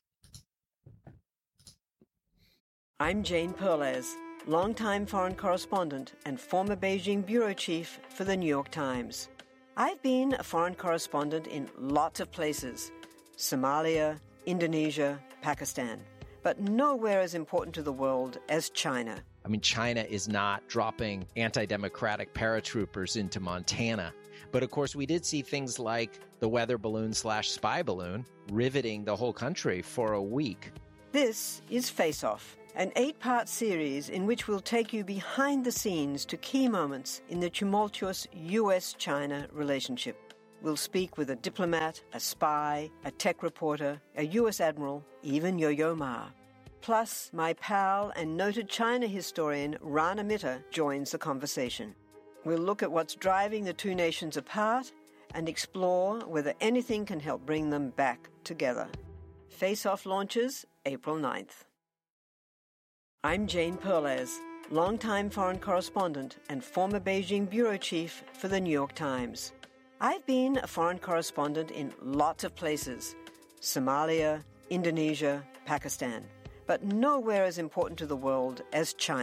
I'm Jane Perlez, longtime foreign correspondent and former Beijing bureau chief for the New York Times. I've been a foreign correspondent in lots of places: Somalia, Indonesia, Pakistan, but nowhere as important to the world as China. I mean, China is not dropping anti-democratic paratroopers into Montana. But of course, we did see things like the weather balloon slash spy balloon riveting the whole country for a week. This is Face Off, an eight-part series in which we'll take you behind the scenes to key moments in the tumultuous U S China relationship. We'll speak with a diplomat, a spy, a tech reporter, a U S admiral, even Yo-Yo Ma. Plus, my pal and noted China historian Rana Mitter joins the conversation. We'll look at what's driving the two nations apart and explore whether anything can help bring them back together. Face Off launches April ninth. I'm Jane Perlez, longtime foreign correspondent and former Beijing bureau chief for the New York Times. I've been a foreign correspondent in lots of places: Somalia, Indonesia, Pakistan, but nowhere as important to the world as China.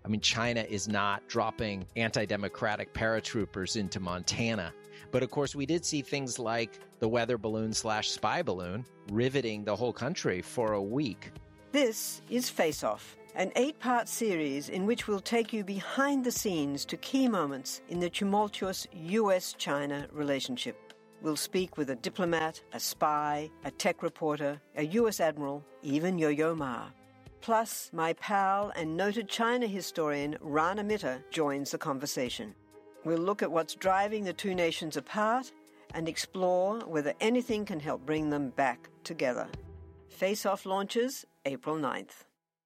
I mean, China is not dropping anti-democratic paratroopers into Montana. But of course, we did see things like the weather balloon slash spy balloon riveting the whole country for a week. This is Face Off, an eight-part series in which we'll take you behind the scenes to key moments in the tumultuous U S China relationship. We'll speak with a diplomat, a spy, a tech reporter, a U S admiral, even Yo-Yo Ma. Plus, my pal and noted China historian Rana Mitter joins the conversation. We'll look at what's driving the two nations apart and explore whether anything can help bring them back together. Face Off launches April ninth.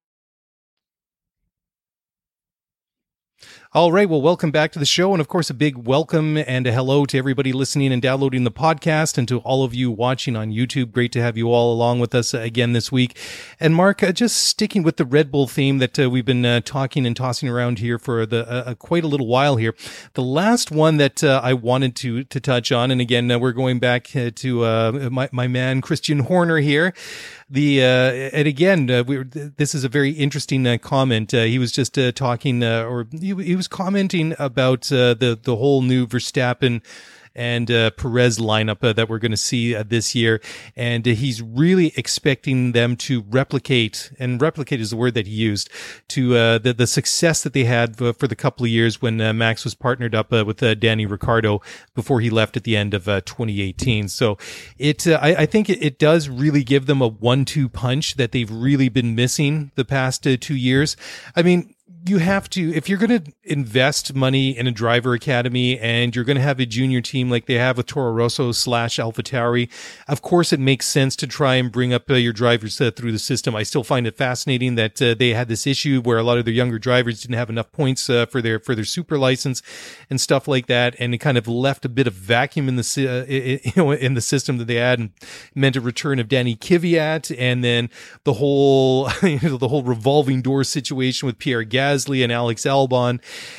All right. Well, welcome back to the show. And of course, a big welcome and a hello to everybody listening and downloading the podcast, and to all of you watching on YouTube. Great to have you all along with us again this week. And Mark, uh, just sticking with the Red Bull theme that uh, we've been uh, talking and tossing around here for the uh, quite a little while here. The last one that uh, I wanted to to touch on, and again, uh, we're going back uh, to uh, my, my man, Christian Horner here. The, uh, and again, uh, we were, this is a very interesting uh, comment. Uh, he was just uh, talking, uh, or he, he was commenting about uh, the, the whole new Verstappen and uh, Perez lineup uh, that we're going to see uh, this year. And uh, he's really expecting them to replicate, and replicate is the word that he used, to uh, the, the success that they had uh, for the couple of years when uh, Max was partnered up uh, with uh, Danny Ricciardo before he left at the end of uh, twenty eighteen. So it, uh, I, I think it, it does really give them a one two punch that they've really been missing the past uh, two years. I mean, you have to, if you're going to invest money in a driver academy and you're going to have a junior team like they have with Toro Rosso slash AlphaTauri, of course it makes sense to try and bring up uh, your drivers uh, through the system. I still find it fascinating that uh, they had this issue where a lot of their younger drivers didn't have enough points uh, for their for their super license and stuff like that, and it kind of left a bit of vacuum in the uh, you know in the system that they had, and meant a return of Danny Kvyat, and then the whole you know, the whole revolving door situation with Pierre Gasly and Alex Albon.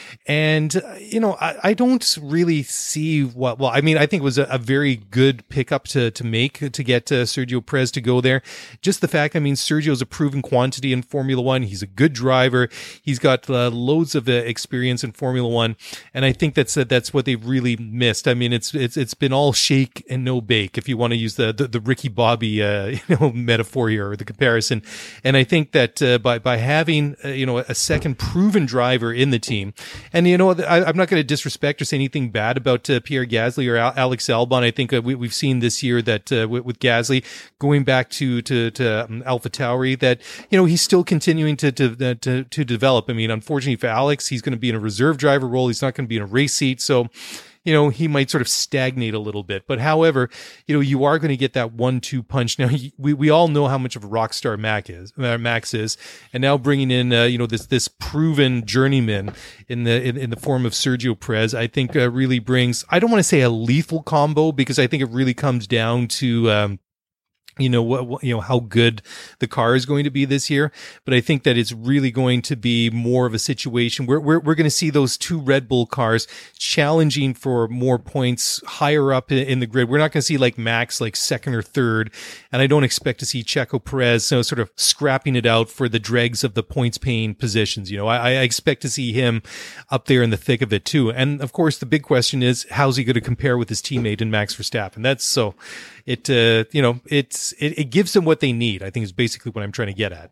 And, uh, you know, I, I don't really see what, well, I mean, I think it was a, a very good pickup to, to make to get uh, Sergio Perez to go there. Just the fact, I mean, Sergio's a proven quantity in Formula One. He's a good driver. He's got uh, loads of uh, experience in Formula One. And I think that's, uh, that's what they've really missed. I mean, it's, it's, it's been all shake and no bake, if you want to use the, the, the Ricky Bobby, uh, you know, metaphor here, or the comparison. And I think that, uh, by, by having, uh, you know, a second proven driver in the team, and, you know, I, I'm not going to disrespect or say anything bad about uh, Pierre Gasly or Al- Alex Albon. I think uh, we, we've seen this year that uh, with, with Gasly going back to to, to um, AlphaTauri, that, you know, he's still continuing to to, uh, to to develop. I mean, unfortunately for Alex, he's going to be in a reserve driver role. He's not going to be in a race seat. So, you know, he might sort of stagnate a little bit. But however, you know, you are going to get that one two punch. Now, we, we all know how much of a rock star Max is, uh, Max is. And now bringing in, uh, you know, this, this proven journeyman in the, in, in the form of Sergio Perez, I think uh, really brings, I don't want to say a lethal combo, because I think it really comes down to, um, you know what, you know, how good the car is going to be this year. But I think that it's really going to be more of a situation where we're, we're going to see those two Red Bull cars challenging for more points higher up in, in the grid. We're not going to see like Max, like second or third. And I don't expect to see Checo Perez, so sort of scrapping it out for the dregs of the points paying positions. You know, I, I expect to see him up there in the thick of it too. And of course, the big question is, how's he going to compare with his teammate in Max Verstappen? That's so it, uh, you know, it's, It, it gives them what they need, I think, is basically what I'm trying to get at.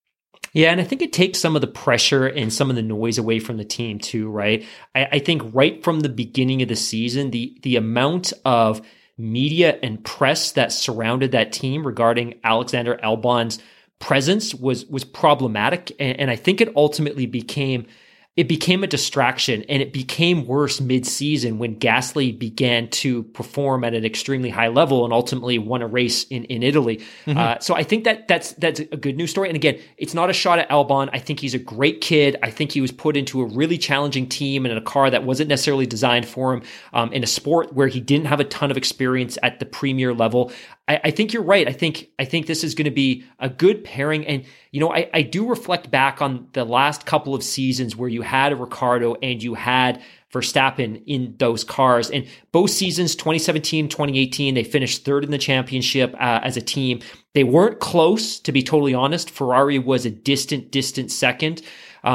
Yeah, and I think it takes some of the pressure and some of the noise away from the team too, right? I, I think right from the beginning of the season, the the amount of media and press that surrounded that team regarding Alexander Albon's presence was was problematic, and, and I think it ultimately became it became a distraction, and it became worse mid-season when Gasly began to perform at an extremely high level and ultimately won a race in, in Italy. Mm-hmm. Uh, so I think that that's that's a good news story. And again, it's not a shot at Albon. I think he's a great kid. I think he was put into a really challenging team and in a car that wasn't necessarily designed for him, um, in a sport where he didn't have a ton of experience at the premier level. I, I think you're right. I think I think this is going to be a good pairing. And, you know, I, I do reflect back on the last couple of seasons where you had a Ricciardo and you had Verstappen in those cars. And both seasons, twenty seventeen, twenty eighteen, they finished third in the championship uh, as a team. They weren't close, to be totally honest. Ferrari was a distant, distant second. Um,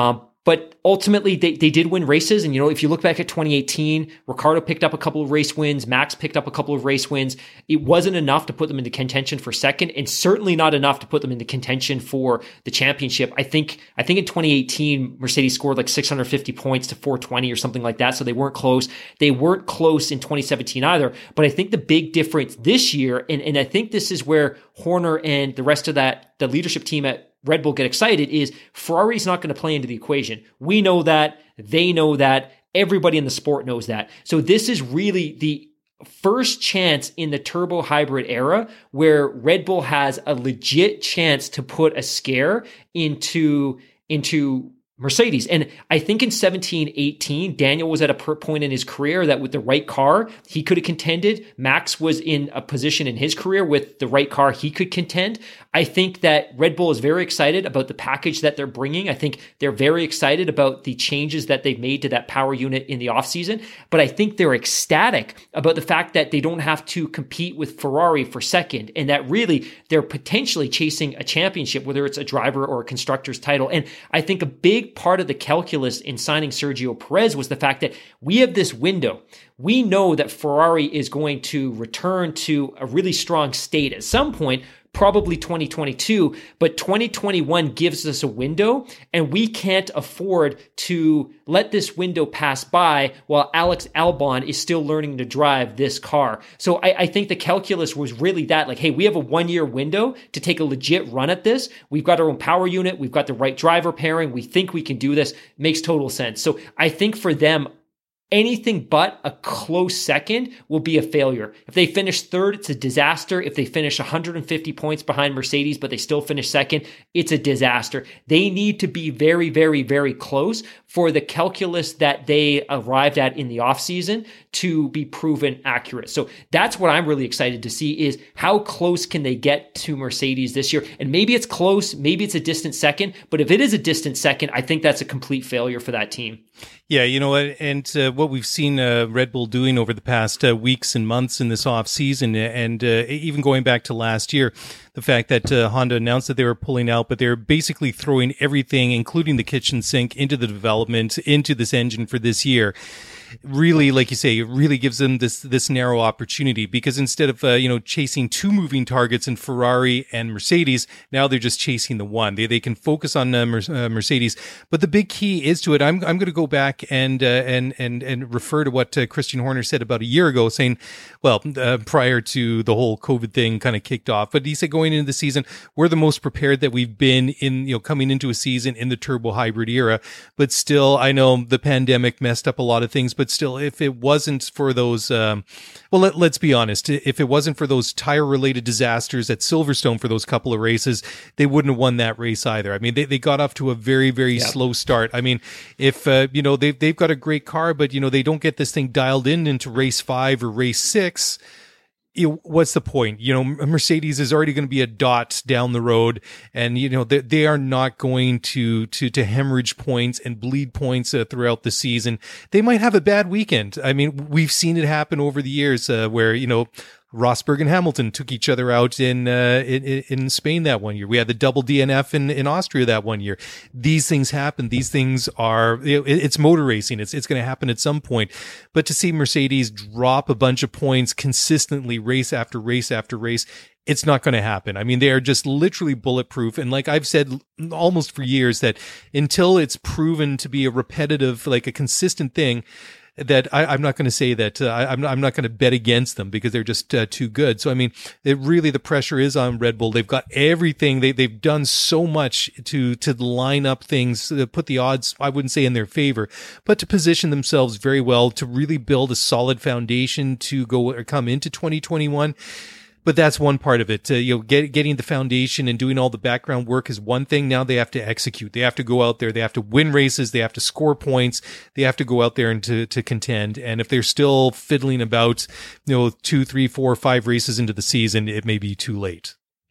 But ultimately, they, they did win races. And, you know, if you look back at twenty eighteen, Ricciardo picked up a couple of race wins. Max picked up a couple of race wins. It wasn't enough to put them into contention for second, and certainly not enough to put them into contention for the championship. I think, I think in twenty eighteen, Mercedes scored like six hundred fifty points to four twenty or something like that. So they weren't close. They weren't close in twenty seventeen either. But I think the big difference this year, and, and I think this is where Horner and the rest of that, the leadership team at Red Bull get excited, is Ferrari's not going to play into the equation. We know that. They know that. Everybody in the sport knows that. So this is really the first chance in the turbo hybrid era where Red Bull has a legit chance to put a scare into, into Mercedes. And I think in seventeen, eighteen, Daniel was at a point in his career that with the right car, he could have contended. Max was in a position in his career with the right car, he could contend. I think that Red Bull is very excited about the package that they're bringing. I think they're very excited about the changes that they've made to that power unit in the offseason. But I think they're ecstatic about the fact that they don't have to compete with Ferrari for second, and that really they're potentially chasing a championship, whether it's a driver or a constructor's title. And I think a big part of the calculus in signing Sergio Perez was the fact that we have this window. We know that Ferrari is going to return to a really strong state at some point, probably twenty twenty-two, but twenty twenty-one gives us a window, and we can't afford to let this window pass by while Alex Albon is still learning to drive this car. So I, I think the calculus was really that, like, hey, we have a one-year window to take a legit run at this. We've got our own power unit. We've got the right driver pairing. We think we can do this. Makes total sense. So I think for them, anything but a close second will be a failure. If they finish third, it's a disaster. If they finish one hundred fifty points behind Mercedes, but they still finish second, it's a disaster. They need to be very, very, very close for the calculus that they arrived at in the offseason to be proven accurate. So that's what I'm really excited to see, is how close can they get to Mercedes this year? And maybe it's close, maybe it's a distant second, but if it is a distant second, I think that's a complete failure for that team. Yeah, you know, and uh, what we've seen uh, Red Bull doing over the past uh, weeks and months in this off season, and uh, even going back to last year, the fact that uh, Honda announced that they were pulling out, but they're basically throwing everything, including the kitchen sink, into the development, into this engine for this year. Really, like you say, it really gives them this this narrow opportunity, because instead of uh, you know chasing two moving targets in Ferrari and Mercedes, now they're just chasing the one. They they can focus on uh, Mer- uh, Mercedes, but the big key is to it. I'm I'm going to go back and uh, and and and refer to what uh, Christian Horner said about a year ago, saying, well, uh, prior to the whole COVID thing kind of kicked off, but he said going into the season, we're the most prepared that we've been in, you know, coming into a season in the turbo hybrid era. But still, I know the pandemic messed up a lot of things, but But still, if it wasn't for those, um, well, let, let's be honest, if it wasn't for those tire-related disasters at Silverstone for those couple of races, they wouldn't have won that race either. I mean, they, they got off to a very, very yep. slow start. I mean, if, uh, you know, they've, they've got a great car, but, you know, they don't get this thing dialed in into race five or race six, you know, what's the point? You know, Mercedes is already going to be a dot down the road, and you know they they are not going to to to hemorrhage points and bleed points uh, throughout the season. They might have a bad weekend. I mean, we've seen it happen over the years uh, where you know Rosberg and Hamilton took each other out in, uh, in, in Spain that one year. We had the double D N F in, in Austria that one year. These things happen. These things are, you know, it, it's motor racing. It's, it's going to happen at some point. But to see Mercedes drop a bunch of points consistently, race after race after race, it's not going to happen. I mean, they are just literally bulletproof. And like I've said almost for years, that until it's proven to be a repetitive, like a consistent thing, that I, I'm not going to say that uh, I, I'm not, I'm not going to bet against them because they're just uh, too good. So, I mean, it really, the pressure is on Red Bull. They've got everything. They, they've done so much to, to line up things, to put the odds, I wouldn't say in their favor, but to position themselves very well to really build a solid foundation to go or come into twenty twenty-one. But that's one part of it. Uh, you know, get, getting the foundation and doing all the background work is one thing. Now they have to execute. They have to go out there. They have to win races. They have to score points. They have to go out there and to, to contend. And if they're still fiddling about, you know, two, three, four, five races into the season, it may be too late.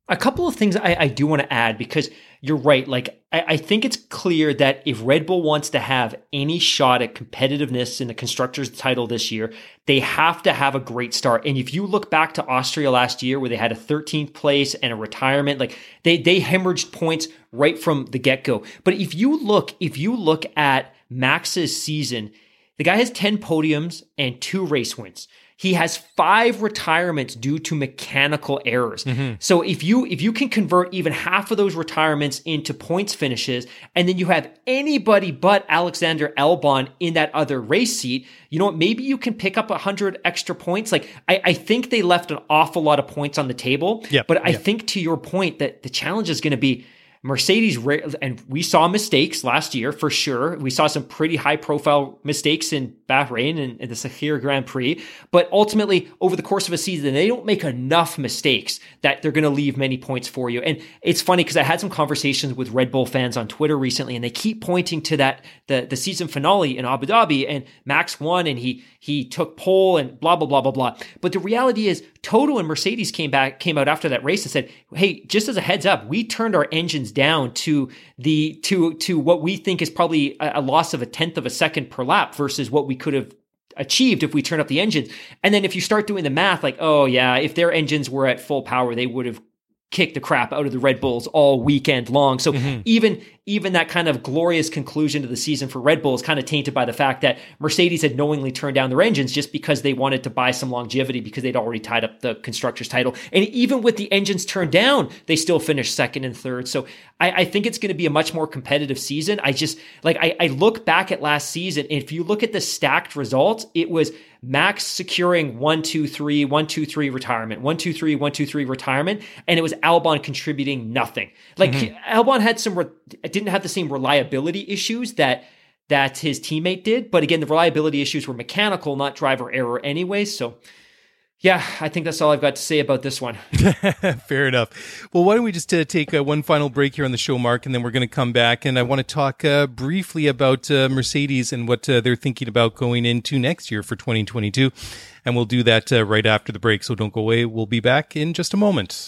A couple of things I, I do want to add, because you're right. Like, I, I think it's clear that if Red Bull wants to have any shot at competitiveness in the constructors title this year, they have to have a great start. And if you look back to Austria last year, where they had a thirteenth place and a retirement, like they, they hemorrhaged points right from the get-go. But if you look, if you look at Max's season, the guy has ten podiums and two race wins. He has five retirements due to mechanical errors. Mm-hmm. So if you if you can convert even half of those retirements into points finishes, and then you have anybody but Alexander Albon in that other race seat, you know what? Maybe you can pick up a hundred extra points. Like I, I think they left an awful lot of points on the table. Yep, but I yep. think, to your point, that the challenge is going to be Mercedes, and we saw mistakes last year for sure. We saw some pretty high profile mistakes in Bahrain and, and the Sakir Grand Prix. But ultimately, over the course of a season, they don't make enough mistakes that they're going to leave many points for you. And it's funny because I had some conversations with Red Bull fans on Twitter recently, and they keep pointing to that the, the season finale in Abu Dhabi, and Max won and he he took pole and blah, blah, blah, blah, blah. But the reality is, Toto and Mercedes came back, came out after that race and said, hey, just as a heads up, we turned our engines down to the to to what we think is probably a, a loss of a tenth of a second per lap versus what we could have achieved if we turn up the engines. And then if you start doing the math, like, oh yeah, if their engines were at full power, they would have kicked the crap out of the Red Bulls all weekend long. So mm-hmm. even even that kind of glorious conclusion to the season for Red Bull is kind of tainted by the fact that Mercedes had knowingly turned down their engines just because they wanted to buy some longevity because they'd already tied up the constructors title. And even with the engines turned down, they still finished second and third. So I, I think it's going to be a much more competitive season. I just like, I, I look back at last season, and if you look at the stacked results, it was Max securing one, two, three, one, two, three retirement, one, two, three, one, two, three retirement. And it was Albon contributing nothing. Like mm-hmm. Albon had some, re- didn't have the same reliability issues that, that his teammate did. But again, the reliability issues were mechanical, not driver error anyway. So yeah, I think that's all I've got to say about this one. Fair enough. Well, why don't we just uh, take uh, one final break here on the show, Mark, and then we're going to come back. And I want to talk uh, briefly about uh, Mercedes and what uh, they're thinking about going into next year for twenty twenty-two. And we'll do that uh, right after the break. So don't go away. We'll be back in just a moment.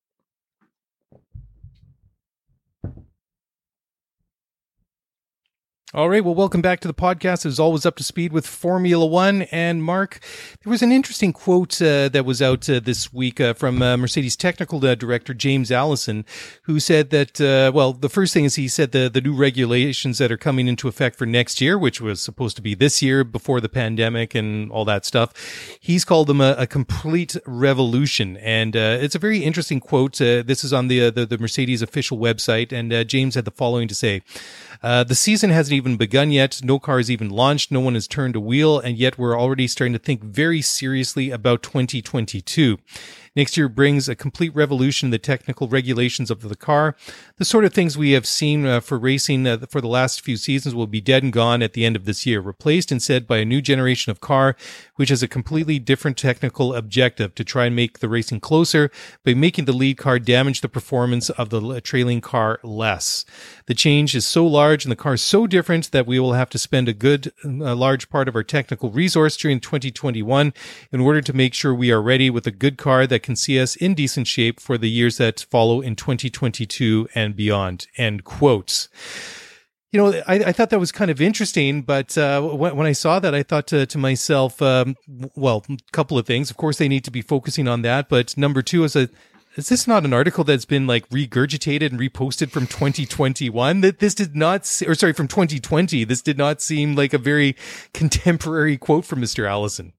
All right, well, welcome back to the podcast. As always, up to speed with Formula One. And Mark, there was an interesting quote uh, that was out uh, this week uh, from uh, Mercedes technical uh, director James Allison, who said that, uh, well, the first thing is he said the, the new regulations that are coming into effect for next year, which was supposed to be this year before the pandemic and all that stuff, he's called them a, a complete revolution. And uh, it's a very interesting quote. Uh, this is on the, uh, the the Mercedes official website, and uh, James had the following to say. Uh, the season hasn't even begun yet. No car is even launched. No one has turned a wheel. And yet we're already starting to think very seriously about twenty twenty-two. Next year brings a complete revolution in the technical regulations of the car. The sort of things we have seen uh, for racing uh, for the last few seasons will be dead and gone at the end of this year, replaced instead by a new generation of car, which has a completely different technical objective to try and make the racing closer by making the lead car damage the performance of the trailing car less. The change is so large and the car is so different that we will have to spend a good, a large part of our technical resource during twenty twenty-one in order to make sure we are ready with a good car that can see us in decent shape for the years that follow in twenty twenty-two and beyond. End quotes. You know, I, I thought that was kind of interesting, but uh, when, when I saw that, I thought to, to myself, um, well, a couple of things. Of course, they need to be focusing on that. But number two is a Is this not an article that's been like regurgitated and reposted from twenty twenty-one? That this did not, se- or sorry, from twenty twenty. This did not seem like a very contemporary quote from Mister Allison.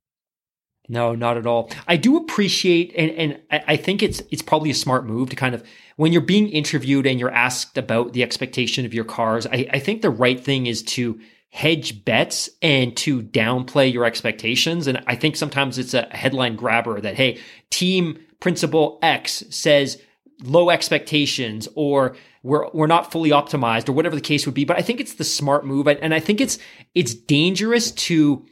No, not at all. I do appreciate, and, and I think it's it's probably a smart move to kind of, when you're being interviewed and you're asked about the expectation of your cars, I, I think the right thing is to hedge bets and to downplay your expectations. And I think sometimes it's a headline grabber that, hey, team principal X says low expectations, or we're we're not fully optimized, or whatever the case would be. But I think it's the smart move, and I think it's it's dangerous to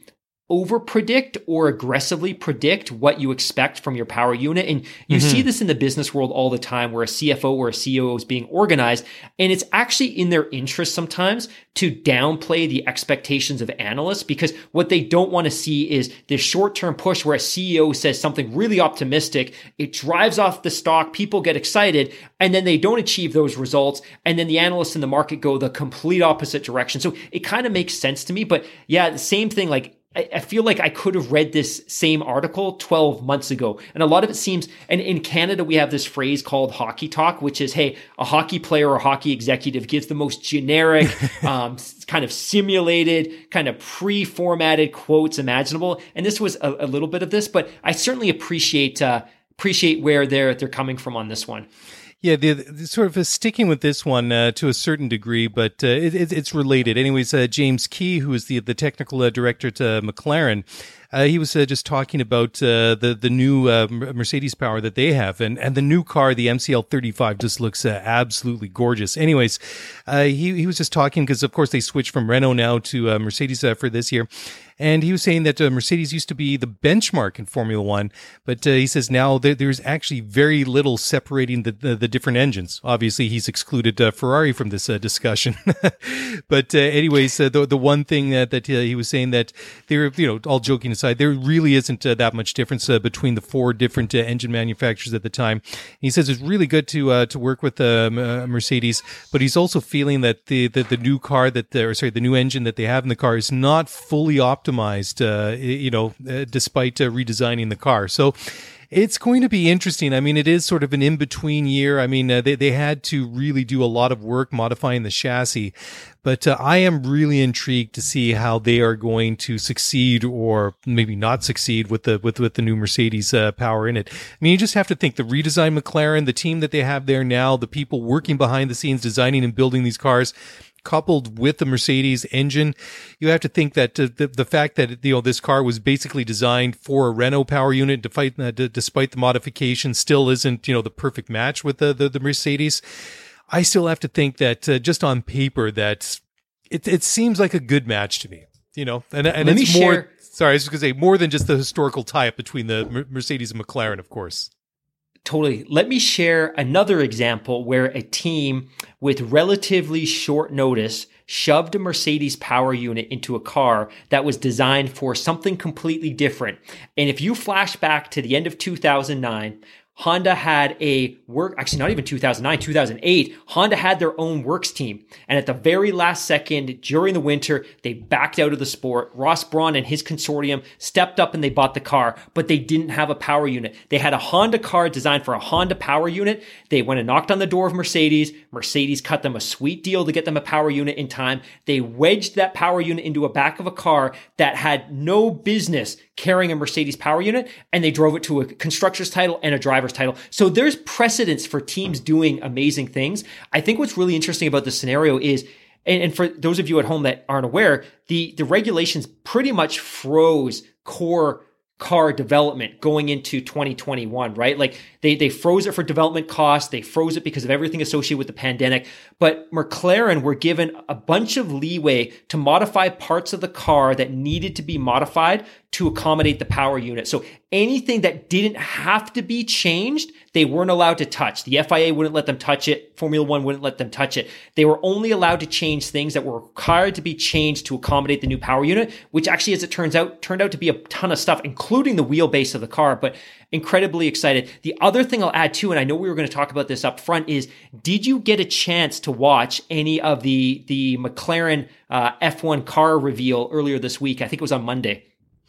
over predict or aggressively predict what you expect from your power unit. And you mm-hmm. see this in the business world all the time where a C F O or a C E O is being organized. And it's actually in their interest sometimes to downplay the expectations of analysts, because what they don't want to see is this short-term push where a C E O says something really optimistic. It drives off the stock. People get excited and then they don't achieve those results. And then the analysts in the market go the complete opposite direction. So it kind of makes sense to me. But yeah, the same thing, like, I feel like I could have read this same article twelve months ago. And a lot of it seems, and in Canada, we have this phrase called hockey talk, which is, hey, a hockey player or a hockey executive gives the most generic, um, kind of simulated, kind of pre-formatted quotes imaginable. And this was a, a little bit of this, but I certainly appreciate, uh, appreciate where they're, they're coming from on this one. Yeah, the, the sort of uh, sticking with this one uh, to a certain degree, but uh, it, it, it's related. Anyways, uh, James Key, who is the the technical uh, director at uh, McLaren, uh, he was uh, just talking about uh, the the new uh, Mercedes power that they have, and and the new car, the M C L thirty-five, just looks uh, absolutely gorgeous. Anyways, uh, he he was just talking because of course they switched from Renault now to uh, Mercedes uh, for this year. And he was saying that uh, Mercedes used to be the benchmark in Formula One, but uh, he says now there, there's actually very little separating the, the, the different engines. Obviously, he's excluded uh, Ferrari from this uh, discussion. But uh, anyways, uh, the the one thing that, that uh, he was saying that there, you know, all joking aside, there really isn't uh, that much difference uh, between the four different uh, engine manufacturers at the time. He says it's really good to uh, to work with uh, Mercedes, but he's also feeling that the the, the new car that, or sorry, the new engine that they have in the car is not fully optimized. Optimized, uh, you know, uh, despite uh, redesigning the car. So it's going to be interesting. I mean, it is sort of an in-between year. I mean, uh, they, they had to really do a lot of work modifying the chassis, but uh, I am really intrigued to see how they are going to succeed or maybe not succeed with the with, with the new Mercedes uh, power in it. I mean, you just have to think the redesigned McLaren, the team that they have there now, the people working behind the scenes designing and building these cars, coupled with the Mercedes engine, you have to think that uh, the the fact that, you know, this car was basically designed for a Renault power unit, despite uh, d- despite the modification, still isn't, you know, the perfect match with the the, the Mercedes. I still have to think that uh, just on paper that it it seems like a good match to me, you know, and and Let it's me more. Share. Sorry, I was going to say more than just the historical tie-up between the Mercedes and McLaren, of course. Totally. Let me share another example where a team with relatively short notice shoved a Mercedes power unit into a car that was designed for something completely different. And if you flash back to the end of two thousand nine, Honda had a work, actually not even two thousand nine, two thousand eight, Honda had their own works team. And at the very last second during the winter, they backed out of the sport. Ross Brawn and his consortium stepped up and they bought the car, but they didn't have a power unit. They had a Honda car designed for a Honda power unit. They went and knocked on the door of Mercedes. Mercedes cut them a sweet deal to get them a power unit in time. They wedged that power unit into a back of a car that had no business carrying a Mercedes power unit, and they drove it to a constructor's title and a driver's title. So there's precedence for teams doing amazing things. I think what's really interesting about the scenario is, and, and for those of you at home that aren't aware, the, the regulations pretty much froze core car development going into twenty twenty-one, right? Like they, they froze it for development costs. They froze it because of everything associated with the pandemic. But McLaren were given a bunch of leeway to modify parts of the car that needed to be modified to accommodate the power unit. So anything that didn't have to be changed, they weren't allowed to touch. The F I A wouldn't let them touch it. Formula One wouldn't let them touch it. They were only allowed to change things that were required to be changed to accommodate the new power unit, which actually, as it turns out, turned out to be a ton of stuff, including the wheelbase of the car, but incredibly excited. The other thing I'll add too, and I know we were going to talk about this up front, is did you get a chance to watch any of the, the McLaren uh, F one car reveal earlier this week? I think it was on Monday.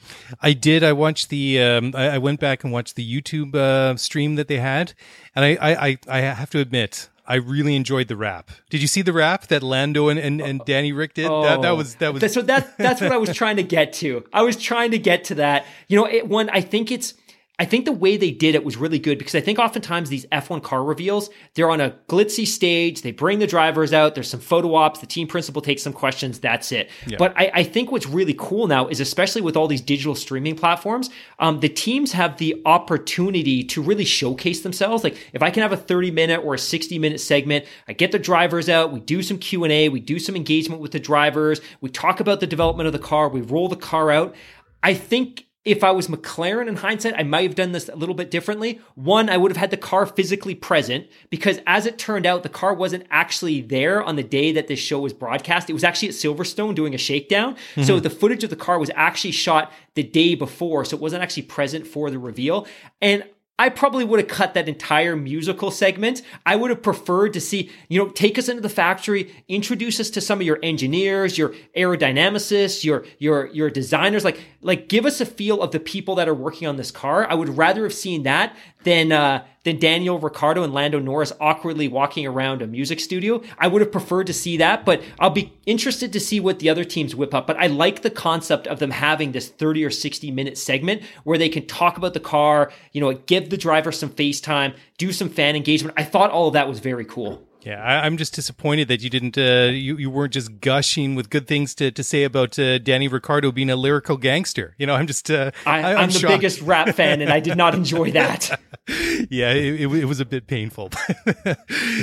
I did. I watched the. Um, I, I went back and watched the YouTube uh, stream that they had, and I, I, I have to admit, I really enjoyed the rap. Did you see the rap that Lando and, and, and Danny Rick did? Oh, that, that was that was. So that that's what I was trying to get to. I was trying to get to that. You know, it, one. I think it's. I think the way they did it was really good because I think oftentimes these F one car reveals, they're on a glitzy stage. They bring the drivers out. There's some photo ops. The team principal takes some questions. That's it. Yeah. But I, I think what's really cool now is, especially with all these digital streaming platforms, um, the teams have the opportunity to really showcase themselves. Like if I can have a thirty minute or a sixty minute segment, I get the drivers out. We do some Q and A. We do some engagement with the drivers. We talk about the development of the car. We roll the car out. I think if I was McLaren in hindsight, I might have done this a little bit differently. One, I would have had the car physically present because as it turned out, the car wasn't actually there on the day that this show was broadcast. It was actually at Silverstone doing a shakedown. Mm-hmm. So the footage of the car was actually shot the day before. So it wasn't actually present for the reveal. And I probably would have cut that entire musical segment. I would have preferred to see, you know, take us into the factory, introduce us to some of your engineers, your aerodynamicists, your your your designers, like like give us a feel of the people that are working on this car. I would rather have seen that than uh, than Daniel Ricciardo and Lando Norris awkwardly walking around a music studio. I would have preferred to see that, but I'll be interested to see what the other teams whip up. But I like the concept of them having this thirty or sixty minute segment where they can talk about the car, you know, give the driver some FaceTime, do some fan engagement. I thought all of that was very cool. Yeah, I, I'm just disappointed that you didn't, uh, you, you weren't just gushing with good things to, to say about uh, Danny Ricciardo being a lyrical gangster. You know, I'm just, uh, I, I, I'm, I'm the shocked. biggest rap fan, and I did not enjoy that. Yeah, it, it, it was a bit painful, but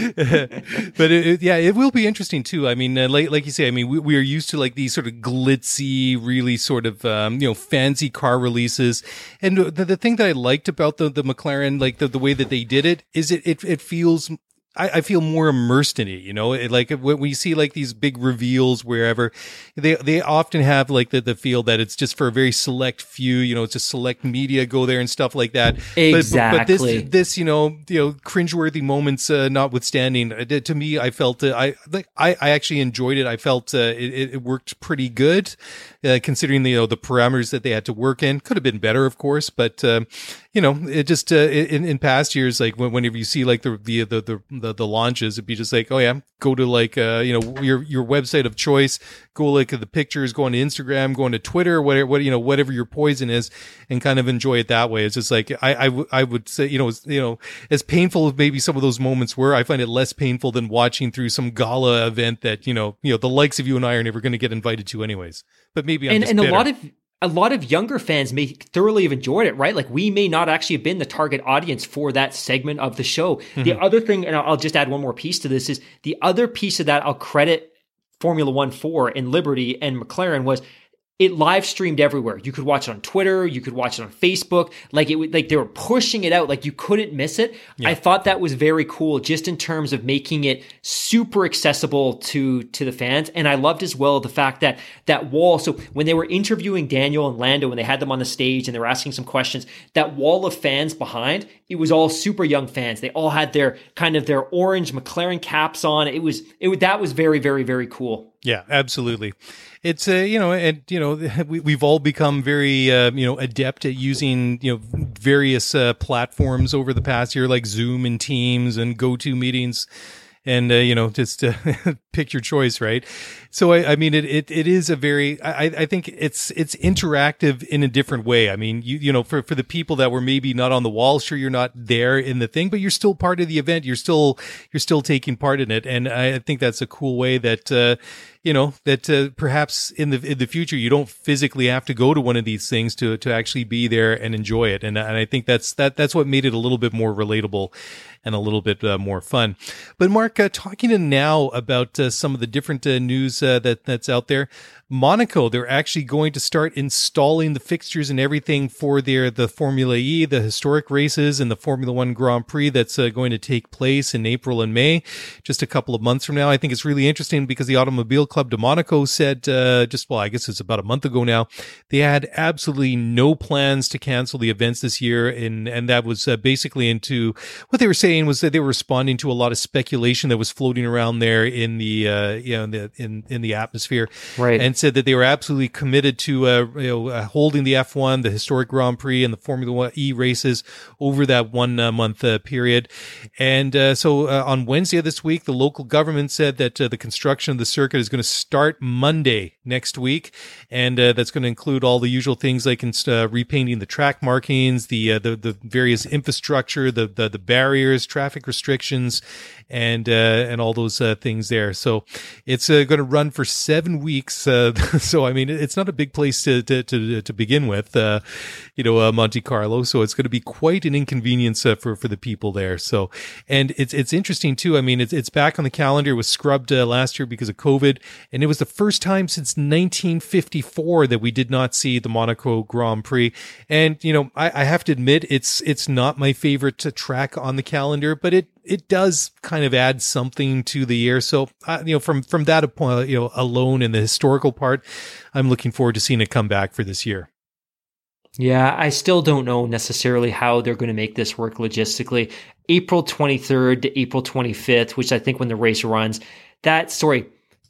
it, it, yeah, it will be interesting too. I mean, uh, like like you say, I mean, we, we are used to like these sort of glitzy, really sort of um, you know fancy car releases, and the, the thing that I liked about the the McLaren, like the, the way that they did it, is it it, it feels. I, I feel more immersed in it, you know, it, like when we see like these big reveals wherever they, they often have like the, the feel that it's just for a very select few, you know, it's just select media go there and stuff like that. Exactly. But, but this, this, you know, you know, cringeworthy moments, uh, notwithstanding, uh, to me, I felt, uh, I, like, I, I actually enjoyed it. I felt, uh, it, it worked pretty good, uh, considering the, you know, the parameters that they had to work in. Could have been better, of course, but, um, you know, it just, uh, in, in past years, like when, whenever you see like the, the, the, the, the, the launches, it'd be just like, oh yeah, go to like, uh, you know, your, your website of choice, go like at the pictures, go on to Instagram, go on to Twitter, whatever, what, you know, whatever your poison is, and kind of enjoy it that way. It's just like, I, I, w- I would say, you know, as, you know, as painful as maybe some of those moments were, I find it less painful than watching through some gala event that, you know, you know, the likes of you and I are never going to get invited to anyways, but maybe I'm and, just and bitter. a lot of, A lot of younger fans may thoroughly have enjoyed it, right? Like we may not actually have been the target audience for that segment of the show. Mm-hmm. The other thing, and I'll just add one more piece to this, is the other piece of that I'll credit Formula One for in Liberty and McLaren was it live streamed everywhere. You could watch it on Twitter. You could watch it on Facebook. Like it would, like they were pushing it out. Like you couldn't miss it. Yeah. I thought that was very cool just in terms of making it super accessible to, to the fans. And I loved as well the fact that that wall. So when they were interviewing Daniel and Lando, when they had them on the stage and they were asking some questions, that wall of fans behind, it was all super young fans. They all had their kind of their orange McLaren caps on. It was, it that was very, very, very cool. Yeah, absolutely. It's uh, you know, and you know, we we've all become very uh, you know adept at using you know various uh, platforms over the past year, like Zoom and Teams and GoToMeetings. And, uh, you know, just uh, pick your choice, right? So, I, I mean, it, it, it is a very, I, I think it's, it's interactive in a different way. I mean, you, you know, for, for the people that were maybe not on the wall, sure, you're not there in the thing, but you're still part of the event. You're still, you're still taking part in it. And I think that's a cool way that, uh, you know, that uh, perhaps in the in the future you don't physically have to go to one of these things to to actually be there and enjoy it, and and I think that's that that's what made it a little bit more relatable and a little bit uh, more fun. But Mark, uh, talking to now about uh, some of the different uh, news uh, that that's out there. Monaco, they're actually going to start installing the fixtures and everything for their the Formula E, the historic races, and the Formula One Grand Prix that's uh, going to take place in April and May, just a couple of months from now. I think it's really interesting because the Automobile Club de Monaco said uh, just, well, I guess it's about a month ago now, they had absolutely no plans to cancel the events this year, and and that was uh, basically into what they were saying was that they were responding to a lot of speculation that was floating around there in the uh, you know in the in in the atmosphere, right? And said that they were absolutely committed to uh, you know, uh, holding the F one, the historic Grand Prix, and the Formula One E races over that one uh, month uh, period. And uh, so uh, on Wednesday of this week, the local government said that uh, the construction of the circuit is going to start Monday next week, and uh, that's going to include all the usual things like uh, repainting the track markings, the uh, the the various infrastructure, the the, the barriers, traffic restrictions, and uh, and all those uh, things there. So it's uh, going to run for seven weeks. Uh, Uh, so, I mean, it's not a big place to to to, to begin with, uh, you know, uh, Monte Carlo. So it's going to be quite an inconvenience uh, for for the people there. So, and it's it's interesting too. I mean, it's it's back on the calendar. It was scrubbed uh, last year because of COVID, and it was the first time since nineteen fifty-four that we did not see the Monaco Grand Prix. And you know, I, I have to admit, it's it's not my favorite to track on the calendar, but it it does kind of add something to the year. So, uh, you know, from, from that point, you know, alone in the historical part, I'm looking forward to seeing it come back for this year. Yeah, I still don't know necessarily how they're going to make this work logistically. April twenty-third to April twenty-fifth, which I think when the race runs, that, sorry,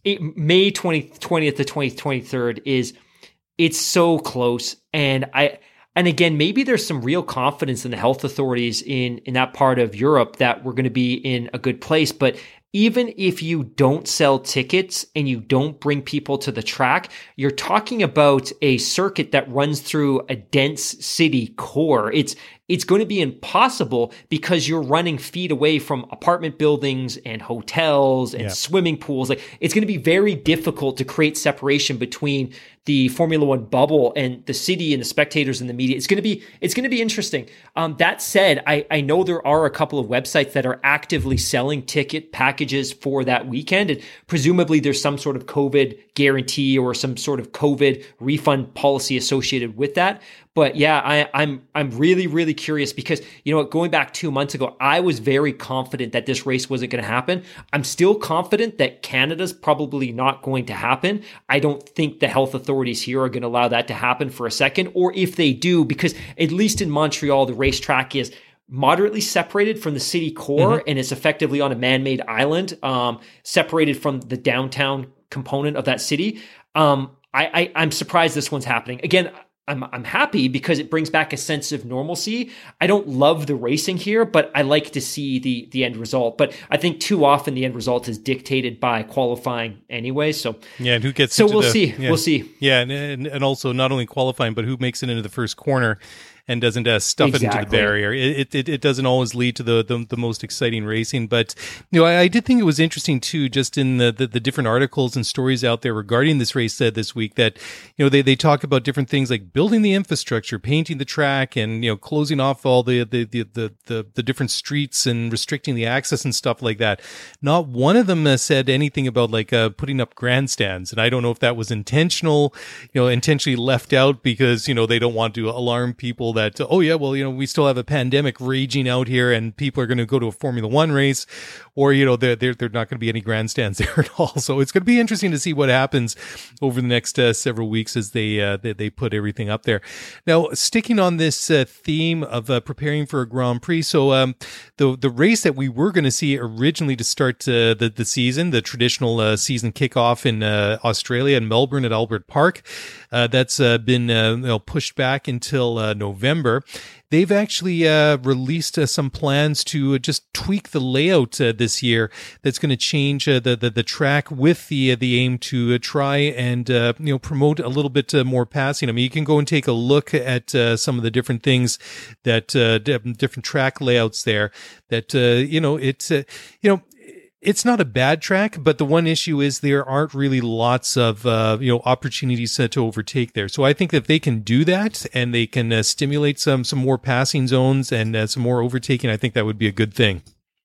May twentieth, twentieth to twenty-third is, it's so close. And I, And again, maybe there's some real confidence in the health authorities in, in that part of Europe that we're going to be in a good place. But even if you don't sell tickets and you don't bring people to the track, you're talking about a circuit that runs through a dense city core. It's it's going to be impossible because you're running feet away from apartment buildings and hotels and yeah. swimming pools. Like, it's going to be very difficult to create separation between the Formula One bubble and the city and the spectators and the media. It's going to be, it's going to be interesting. Um, that said, I, I know there are a couple of websites that are actively selling ticket packages for that weekend. And presumably there's some sort of COVID guarantee or some sort of COVID refund policy associated with that. But yeah, I, I'm I'm really, really curious because, you know, going back two months ago, I was very confident that this race wasn't going to happen. I'm still confident that Canada's probably not going to happen. I don't think the health authorities here are going to allow that to happen for a second, or if they do, because at least in Montreal, the racetrack is moderately separated from the city core, mm-hmm. and it's effectively on a man-made island, um, separated from the downtown component of that city. Um, I, I, I'm surprised this one's happening. Again, I'm I'm happy because it brings back a sense of normalcy. I don't love the racing here, but I like to see the the end result. But I think too often the end result is dictated by qualifying anyway. So yeah, and who gets so into we'll the, see, yeah. we'll see. Yeah, and, and and also not only qualifying, but who makes it into the first corner and doesn't uh, stuff exactly. it into the barrier. It, it it doesn't always lead to the, the the most exciting racing. But you know, I, I did think it was interesting too, just in the, the the different articles and stories out there regarding this race uh, this week, that you know they they talk about different things like building the infrastructure, painting the track, and you know closing off all the the the the the, the different streets and restricting the access and stuff like that. Not one of them uh, said anything about like uh, putting up grandstands, and I don't know if that was intentional, you know, intentionally left out because you know they don't want to alarm people that, oh yeah, well, you know, we still have a pandemic raging out here and people are going to go to a Formula One race, or, you know, they're, they're, they're not going to be any grandstands there at all. So it's going to be interesting to see what happens over the next uh, several weeks as they, uh, they, they put everything up there. Now, sticking on this uh, theme of uh, preparing for a Grand Prix. So, um, the, the race that we were going to see originally to start uh, the, the season, the traditional uh, season kickoff in uh, Australia in Melbourne at Albert Park, uh, that's uh, been uh, you know, pushed back until uh, November. They've actually uh, released uh, some plans to uh, just tweak the layout uh, this year. That's going to change uh, the, the the track with the uh, the aim to uh, try and uh, you know promote a little bit uh, more passing. I mean, you can go and take a look at uh, some of the different things that uh, d- different track layouts there. That uh, you know it's uh, you know. It's not a bad track, but the one issue is there aren't really lots of, uh, you know, opportunities uh, to overtake there. So I think that if they can do that and they can uh, stimulate some, some more passing zones and uh, some more overtaking, I think that would be a good thing.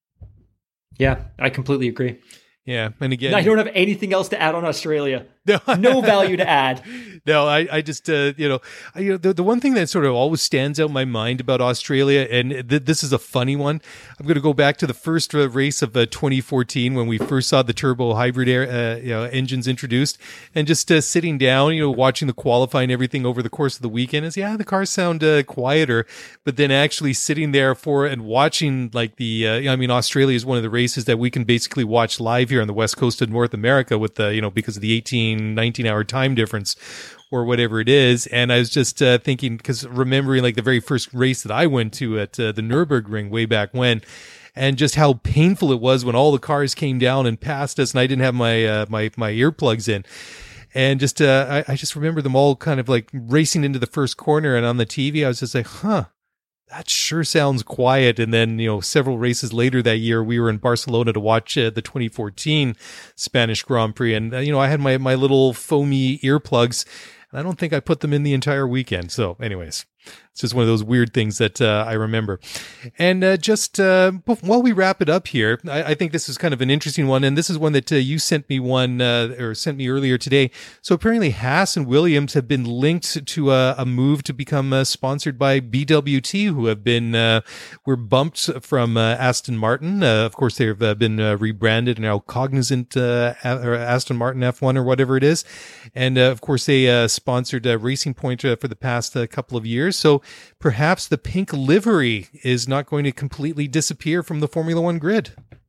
Yeah, I completely agree. Yeah. And again, I don't have anything else to add on Australia. No, no value to add. No, I, I just, uh, you know, I, you know, the, the one thing that sort of always stands out in my mind about Australia, and th- this is a funny one. I'm going to go back to the first uh, race of uh, twenty fourteen when we first saw the turbo hybrid air, uh, you know, engines introduced, and just uh, sitting down, you know, watching the qualifying and everything over the course of the weekend is, yeah, the cars sound uh, quieter, but then actually sitting there for and watching like the, uh, I mean, Australia is one of the races that we can basically watch live here on the west coast of North America with the, you know, because of the eighteen, nineteen hour time difference or whatever it is. And I was just uh, thinking, because remembering like the very first race that I went to at uh, the Nürburgring way back when, and just how painful it was when all the cars came down and passed us and I didn't have my uh, my my earplugs in. And just uh, I, I just remember them all kind of like racing into the first corner, and on the T V I was just like, huh, that sure sounds quiet. And then, you know, several races later that year, we were in Barcelona to watch uh, the twenty fourteen Spanish Grand Prix. And, uh, you know, I had my, my little foamy earplugs, and I don't think I put them in the entire weekend. So anyways, it's just one of those weird things that uh, I remember. And uh, just uh, while we wrap it up here, I, I think this is kind of an interesting one. And this is one that uh, you sent me one uh, or sent me earlier today. So apparently Haas and Williams have been linked to a, a move to become uh, sponsored by B W T, who have been, uh, were bumped from uh, Aston Martin. Uh, of course, they've uh, been uh, rebranded now Cognizant uh, or Aston Martin F one or whatever it is. And uh, of course, they uh, sponsored uh, Racing Point uh, for the past uh, couple of years. So perhaps the pink livery is not going to completely disappear from the Formula One grid.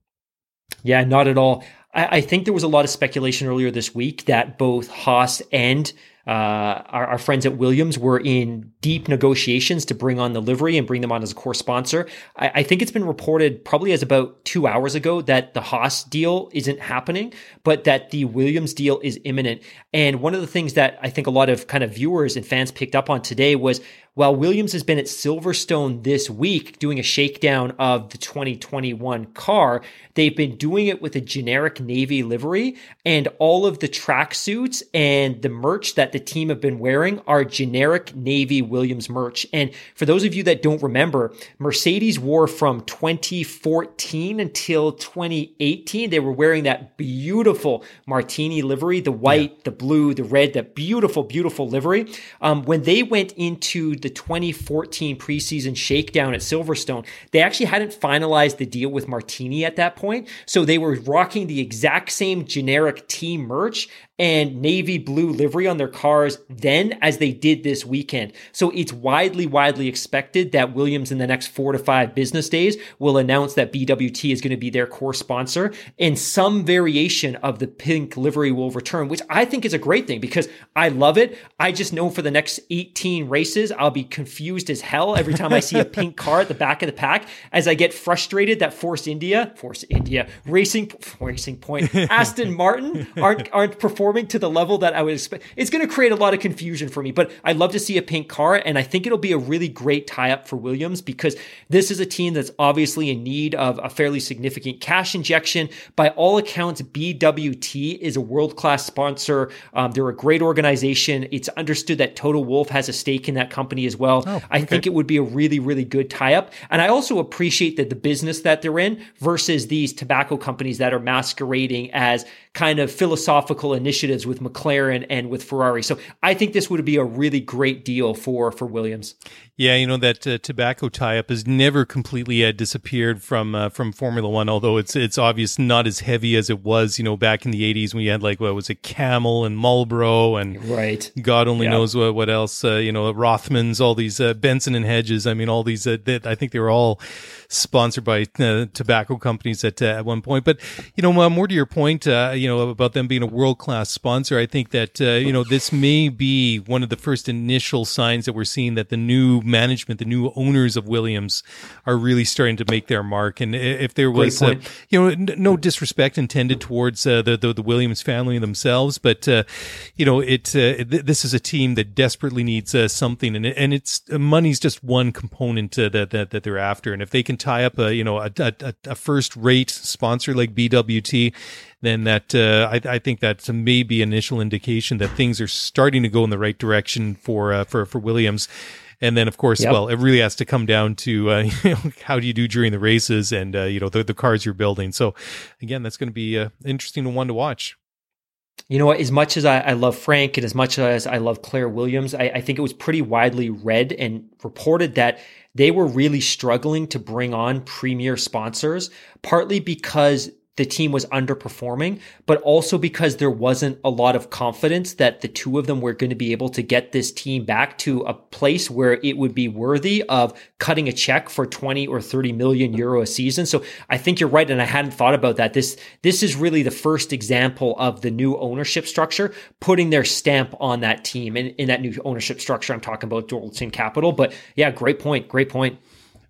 Yeah, not at all. I, I think there was a lot of speculation earlier this week that both Haas and uh, our, our friends at Williams were in deep negotiations to bring on the livery and bring them on as a core sponsor. I, I think it's been reported probably as about two hours ago that the Haas deal isn't happening, but that the Williams deal is imminent. And one of the things that I think a lot of kind of viewers and fans picked up on today was, while Williams has been at Silverstone this week doing a shakedown of the twenty twenty-one car, they've been doing it with a generic Navy livery, and all of the tracksuits and the merch that the team have been wearing are generic Navy Williams merch. And for those of you that don't remember, Mercedes wore from twenty fourteen until twenty eighteen. They were wearing that beautiful Martini livery, the white, yeah. the blue, the red, that beautiful, beautiful livery. Um, when they went into the twenty fourteen preseason shakedown at Silverstone, they actually hadn't finalized the deal with Martini at that point. So they were rocking the exact same generic team merch and navy blue livery on their cars then as they did this weekend. So it's widely, widely expected that Williams in the next four to five business days will announce that B W T is going to be their core sponsor, and some variation of the pink livery will return, which I think is a great thing because I love it. I just know for the next eighteen races, I'll be confused as hell every time I see a pink car at the back of the pack, as I get frustrated that Force India, Force India, Racing, Racing Point, Aston Martin aren't, aren't performing to the level that I would expect. It's going to create a lot of confusion for me, but I'd love to see a pink car, and I think it'll be a really great tie-up for Williams because this is a team that's obviously in need of a fairly significant cash injection. By all accounts, B W T is a world-class sponsor. Um, they're a great organization. It's understood that Toto Wolff has a stake in that company as well. Oh, okay. I think it would be a really, really good tie-up. And I also appreciate that the business that they're in versus these tobacco companies that are masquerading as kind of philosophical initiatives with McLaren and with Ferrari. So I think this would be a really great deal for, for Williams. Yeah, you know, that uh, tobacco tie-up has never completely uh, disappeared from uh, from Formula One, although it's it's obvious not as heavy as it was, you know, back in the eighties when you had like, what was it, Camel and Marlboro and right. God only yeah. knows what, what else, uh, you know, Rothmans, all these, uh, Benson and Hedges. I mean, all these, uh, that, I think they were all sponsored by uh, tobacco companies at, uh, at one point. But, you know, uh, more to your point, uh, you know, about them being a world-class sponsor, I think that, uh, you know, this may be one of the first initial signs that we're seeing that the new management, the new owners of Williams are really starting to make their mark. And if there was, uh, you know, n- no disrespect intended towards uh, the, the the Williams family themselves, but, uh, you know, it uh, th- this is a team that desperately needs uh, something, and and it's uh, money's just one component uh, that, that that they're after. And if they can tie up a, you know, a, a, a first-rate sponsor like B W T, then that uh, I, I think that's maybe an initial indication that things are starting to go in the right direction for uh, for for Williams. And then, of course, yep. well, it really has to come down to uh, you know, how do you do during the races and, uh, you know, the, the cars you're building. So, again, that's going to be an uh, interesting one to watch. You know what? As much as I, I love Frank and as much as I love Claire Williams, I, I think it was pretty widely read and reported that they were really struggling to bring on premier sponsors, partly because the team was underperforming, but also because there wasn't a lot of confidence that the two of them were going to be able to get this team back to a place where it would be worthy of cutting a check for twenty or thirty million euro a season. So I think you're right. And I hadn't thought about that. This, this is really the first example of the new ownership structure putting their stamp on that team. And in that new ownership structure, I'm talking about Dorilton Capital, but yeah, great point. Great point.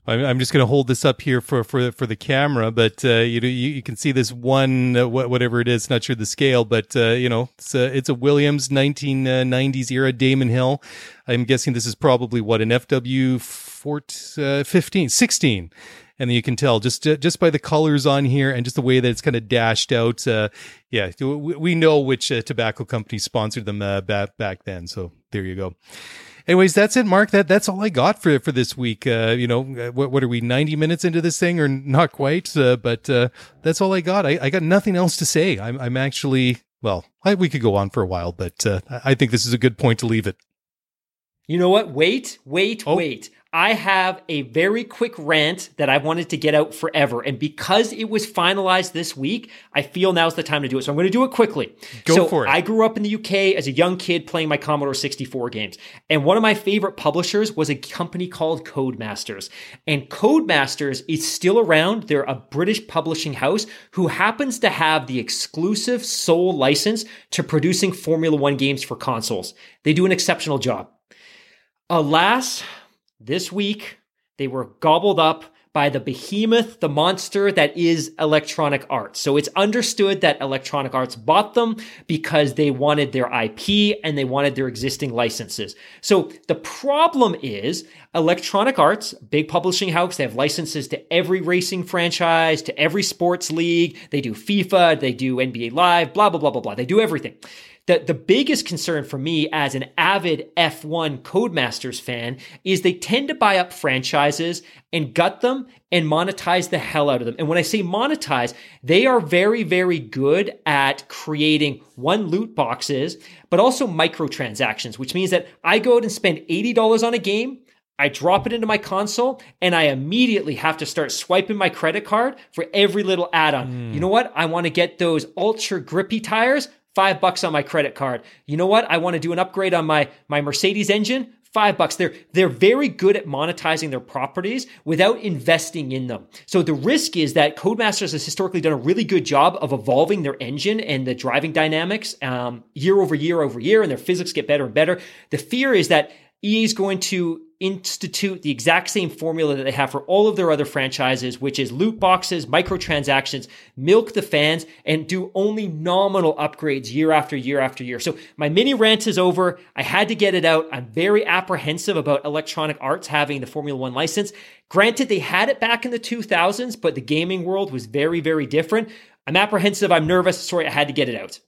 I'm, I'm just going to hold this up here for for for the camera, but uh, you know you, you can see this one uh, whatever it is. Not sure the scale, but uh, you know it's a, it's a Williams nineteen nineties era Damon Hill. I'm guessing this is probably what an F W fifteen, sixteen. And then you can tell just uh, just by the colors on here and just the way that it's kind of dashed out. Uh, yeah, we, we know which uh, tobacco company sponsored them uh, back back then. So there you go. Anyways, that's it, Mark. That that's all I got for for this week. Uh, you know, what what are we, ninety minutes into this thing, or not quite? Uh, but uh, that's all I got. I, I got nothing else to say. I'm I'm actually well. I, we could go on for a while, but uh, I think this is a good point to leave it. You know what? Wait, wait, oh. wait. I have a very quick rant that I wanted to get out forever. And because it was finalized this week, I feel now's the time to do it. So I'm going to do it quickly. Go so for it. I grew up in the U K as a young kid playing my Commodore sixty-four games. And one of my favorite publishers was a company called Codemasters. And Codemasters is still around. They're a British publishing house who happens to have the exclusive sole license to producing Formula One games for consoles. They do an exceptional job. Alas, this week, they were gobbled up by the behemoth, the monster that is Electronic Arts. So it's understood that Electronic Arts bought them because they wanted their I P and they wanted their existing licenses. So the problem is Electronic Arts, big publishing house, they have licenses to every racing franchise, to every sports league. They do FIFA, they do N B A Live, blah, blah, blah, blah, blah. They do everything. The, the biggest concern for me as an avid F one Codemasters fan is they tend to buy up franchises and gut them and monetize the hell out of them. And when I say monetize, they are very, very good at creating one loot boxes, but also microtransactions, which means that I go out and spend eighty dollars on a game, I drop it into my console, and I immediately have to start swiping my credit card for every little add-on. Mm. You know what? I want to get those ultra grippy tires. Five bucks on my credit card. You know what? I want to do an upgrade on my, my Mercedes engine. Five bucks. They're, they're very good at monetizing their properties without investing in them. So the risk is that Codemasters has historically done a really good job of evolving their engine and the driving dynamics um, year over year over year, and their physics get better and better. The fear is that E A is going to institute the exact same formula that they have for all of their other franchises, which is loot boxes, microtransactions, milk the fans, and do only nominal upgrades year after year after year. So my mini rant is over. I had to get it out. I'm very apprehensive about Electronic Arts having the Formula One license. Granted, they had it back in the two thousands, but the gaming world was very, very different. I'm apprehensive. I'm nervous. Sorry, I had to get it out.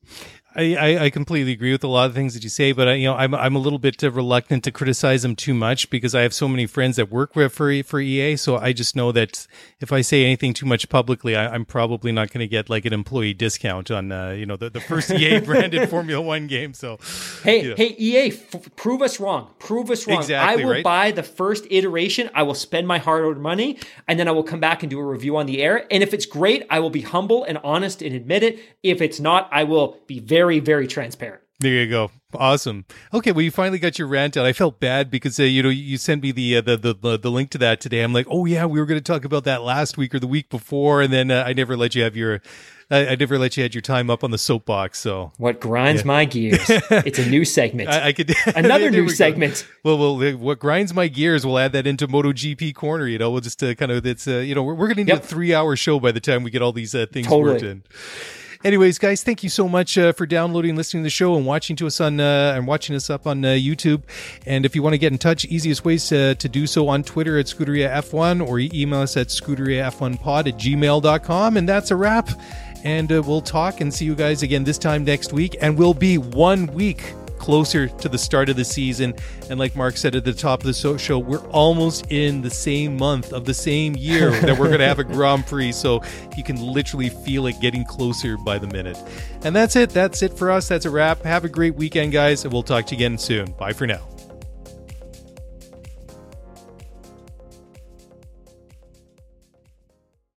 I, I completely agree with a lot of things that you say, but I, you know, I'm I'm a little bit reluctant to criticize them too much because I have so many friends that work with for for E A. So I just know that if I say anything too much publicly, I, I'm probably not going to get like an employee discount on uh, you know the, the first E A branded Formula One game. So hey you know. hey E A, f- prove us wrong. Prove us wrong. Exactly, I will right? buy the first iteration. I will spend my hard-earned money, and then I will come back and do a review on the air. And if it's great, I will be humble and honest and admit it. If it's not, I will be very, very transparent. There you go. Awesome. Okay, well, you finally got your rant out. I felt bad because uh, you know you sent me the, uh, the the the the link to that today. I'm like, oh yeah, we were going to talk about that last week or the week before, and then uh, I never let you have your I, I never let you had your time up on the soapbox. So what grinds yeah. my gears? It's a new segment. I, I could another new segment. Well, well, what grinds my gears? We'll add that into MotoGP Corner. You know, we'll just uh, kind of it's uh, you know we're we're going to need yep. a three hour show by the time we get all these uh, things totally. worked in. Anyways, guys, thank you so much uh, for downloading, listening to the show, and watching to us on uh, and watching us up on uh, YouTube. And if you want to get in touch, easiest ways to, to do so on Twitter at Scuderia F one, or you email us at Scuderia F one pod at gmail dot com. And that's a wrap. And uh, we'll talk and see you guys again this time next week. And we'll be one week closer to the start of the season. And like Mark said at the top of the show, we're almost in the same month of the same year that we're going to have a Grand Prix. So you can literally feel it getting closer by the minute. And that's it. That's it for us. That's a wrap. Have a great weekend, guys. And we'll talk to you again soon. Bye for now.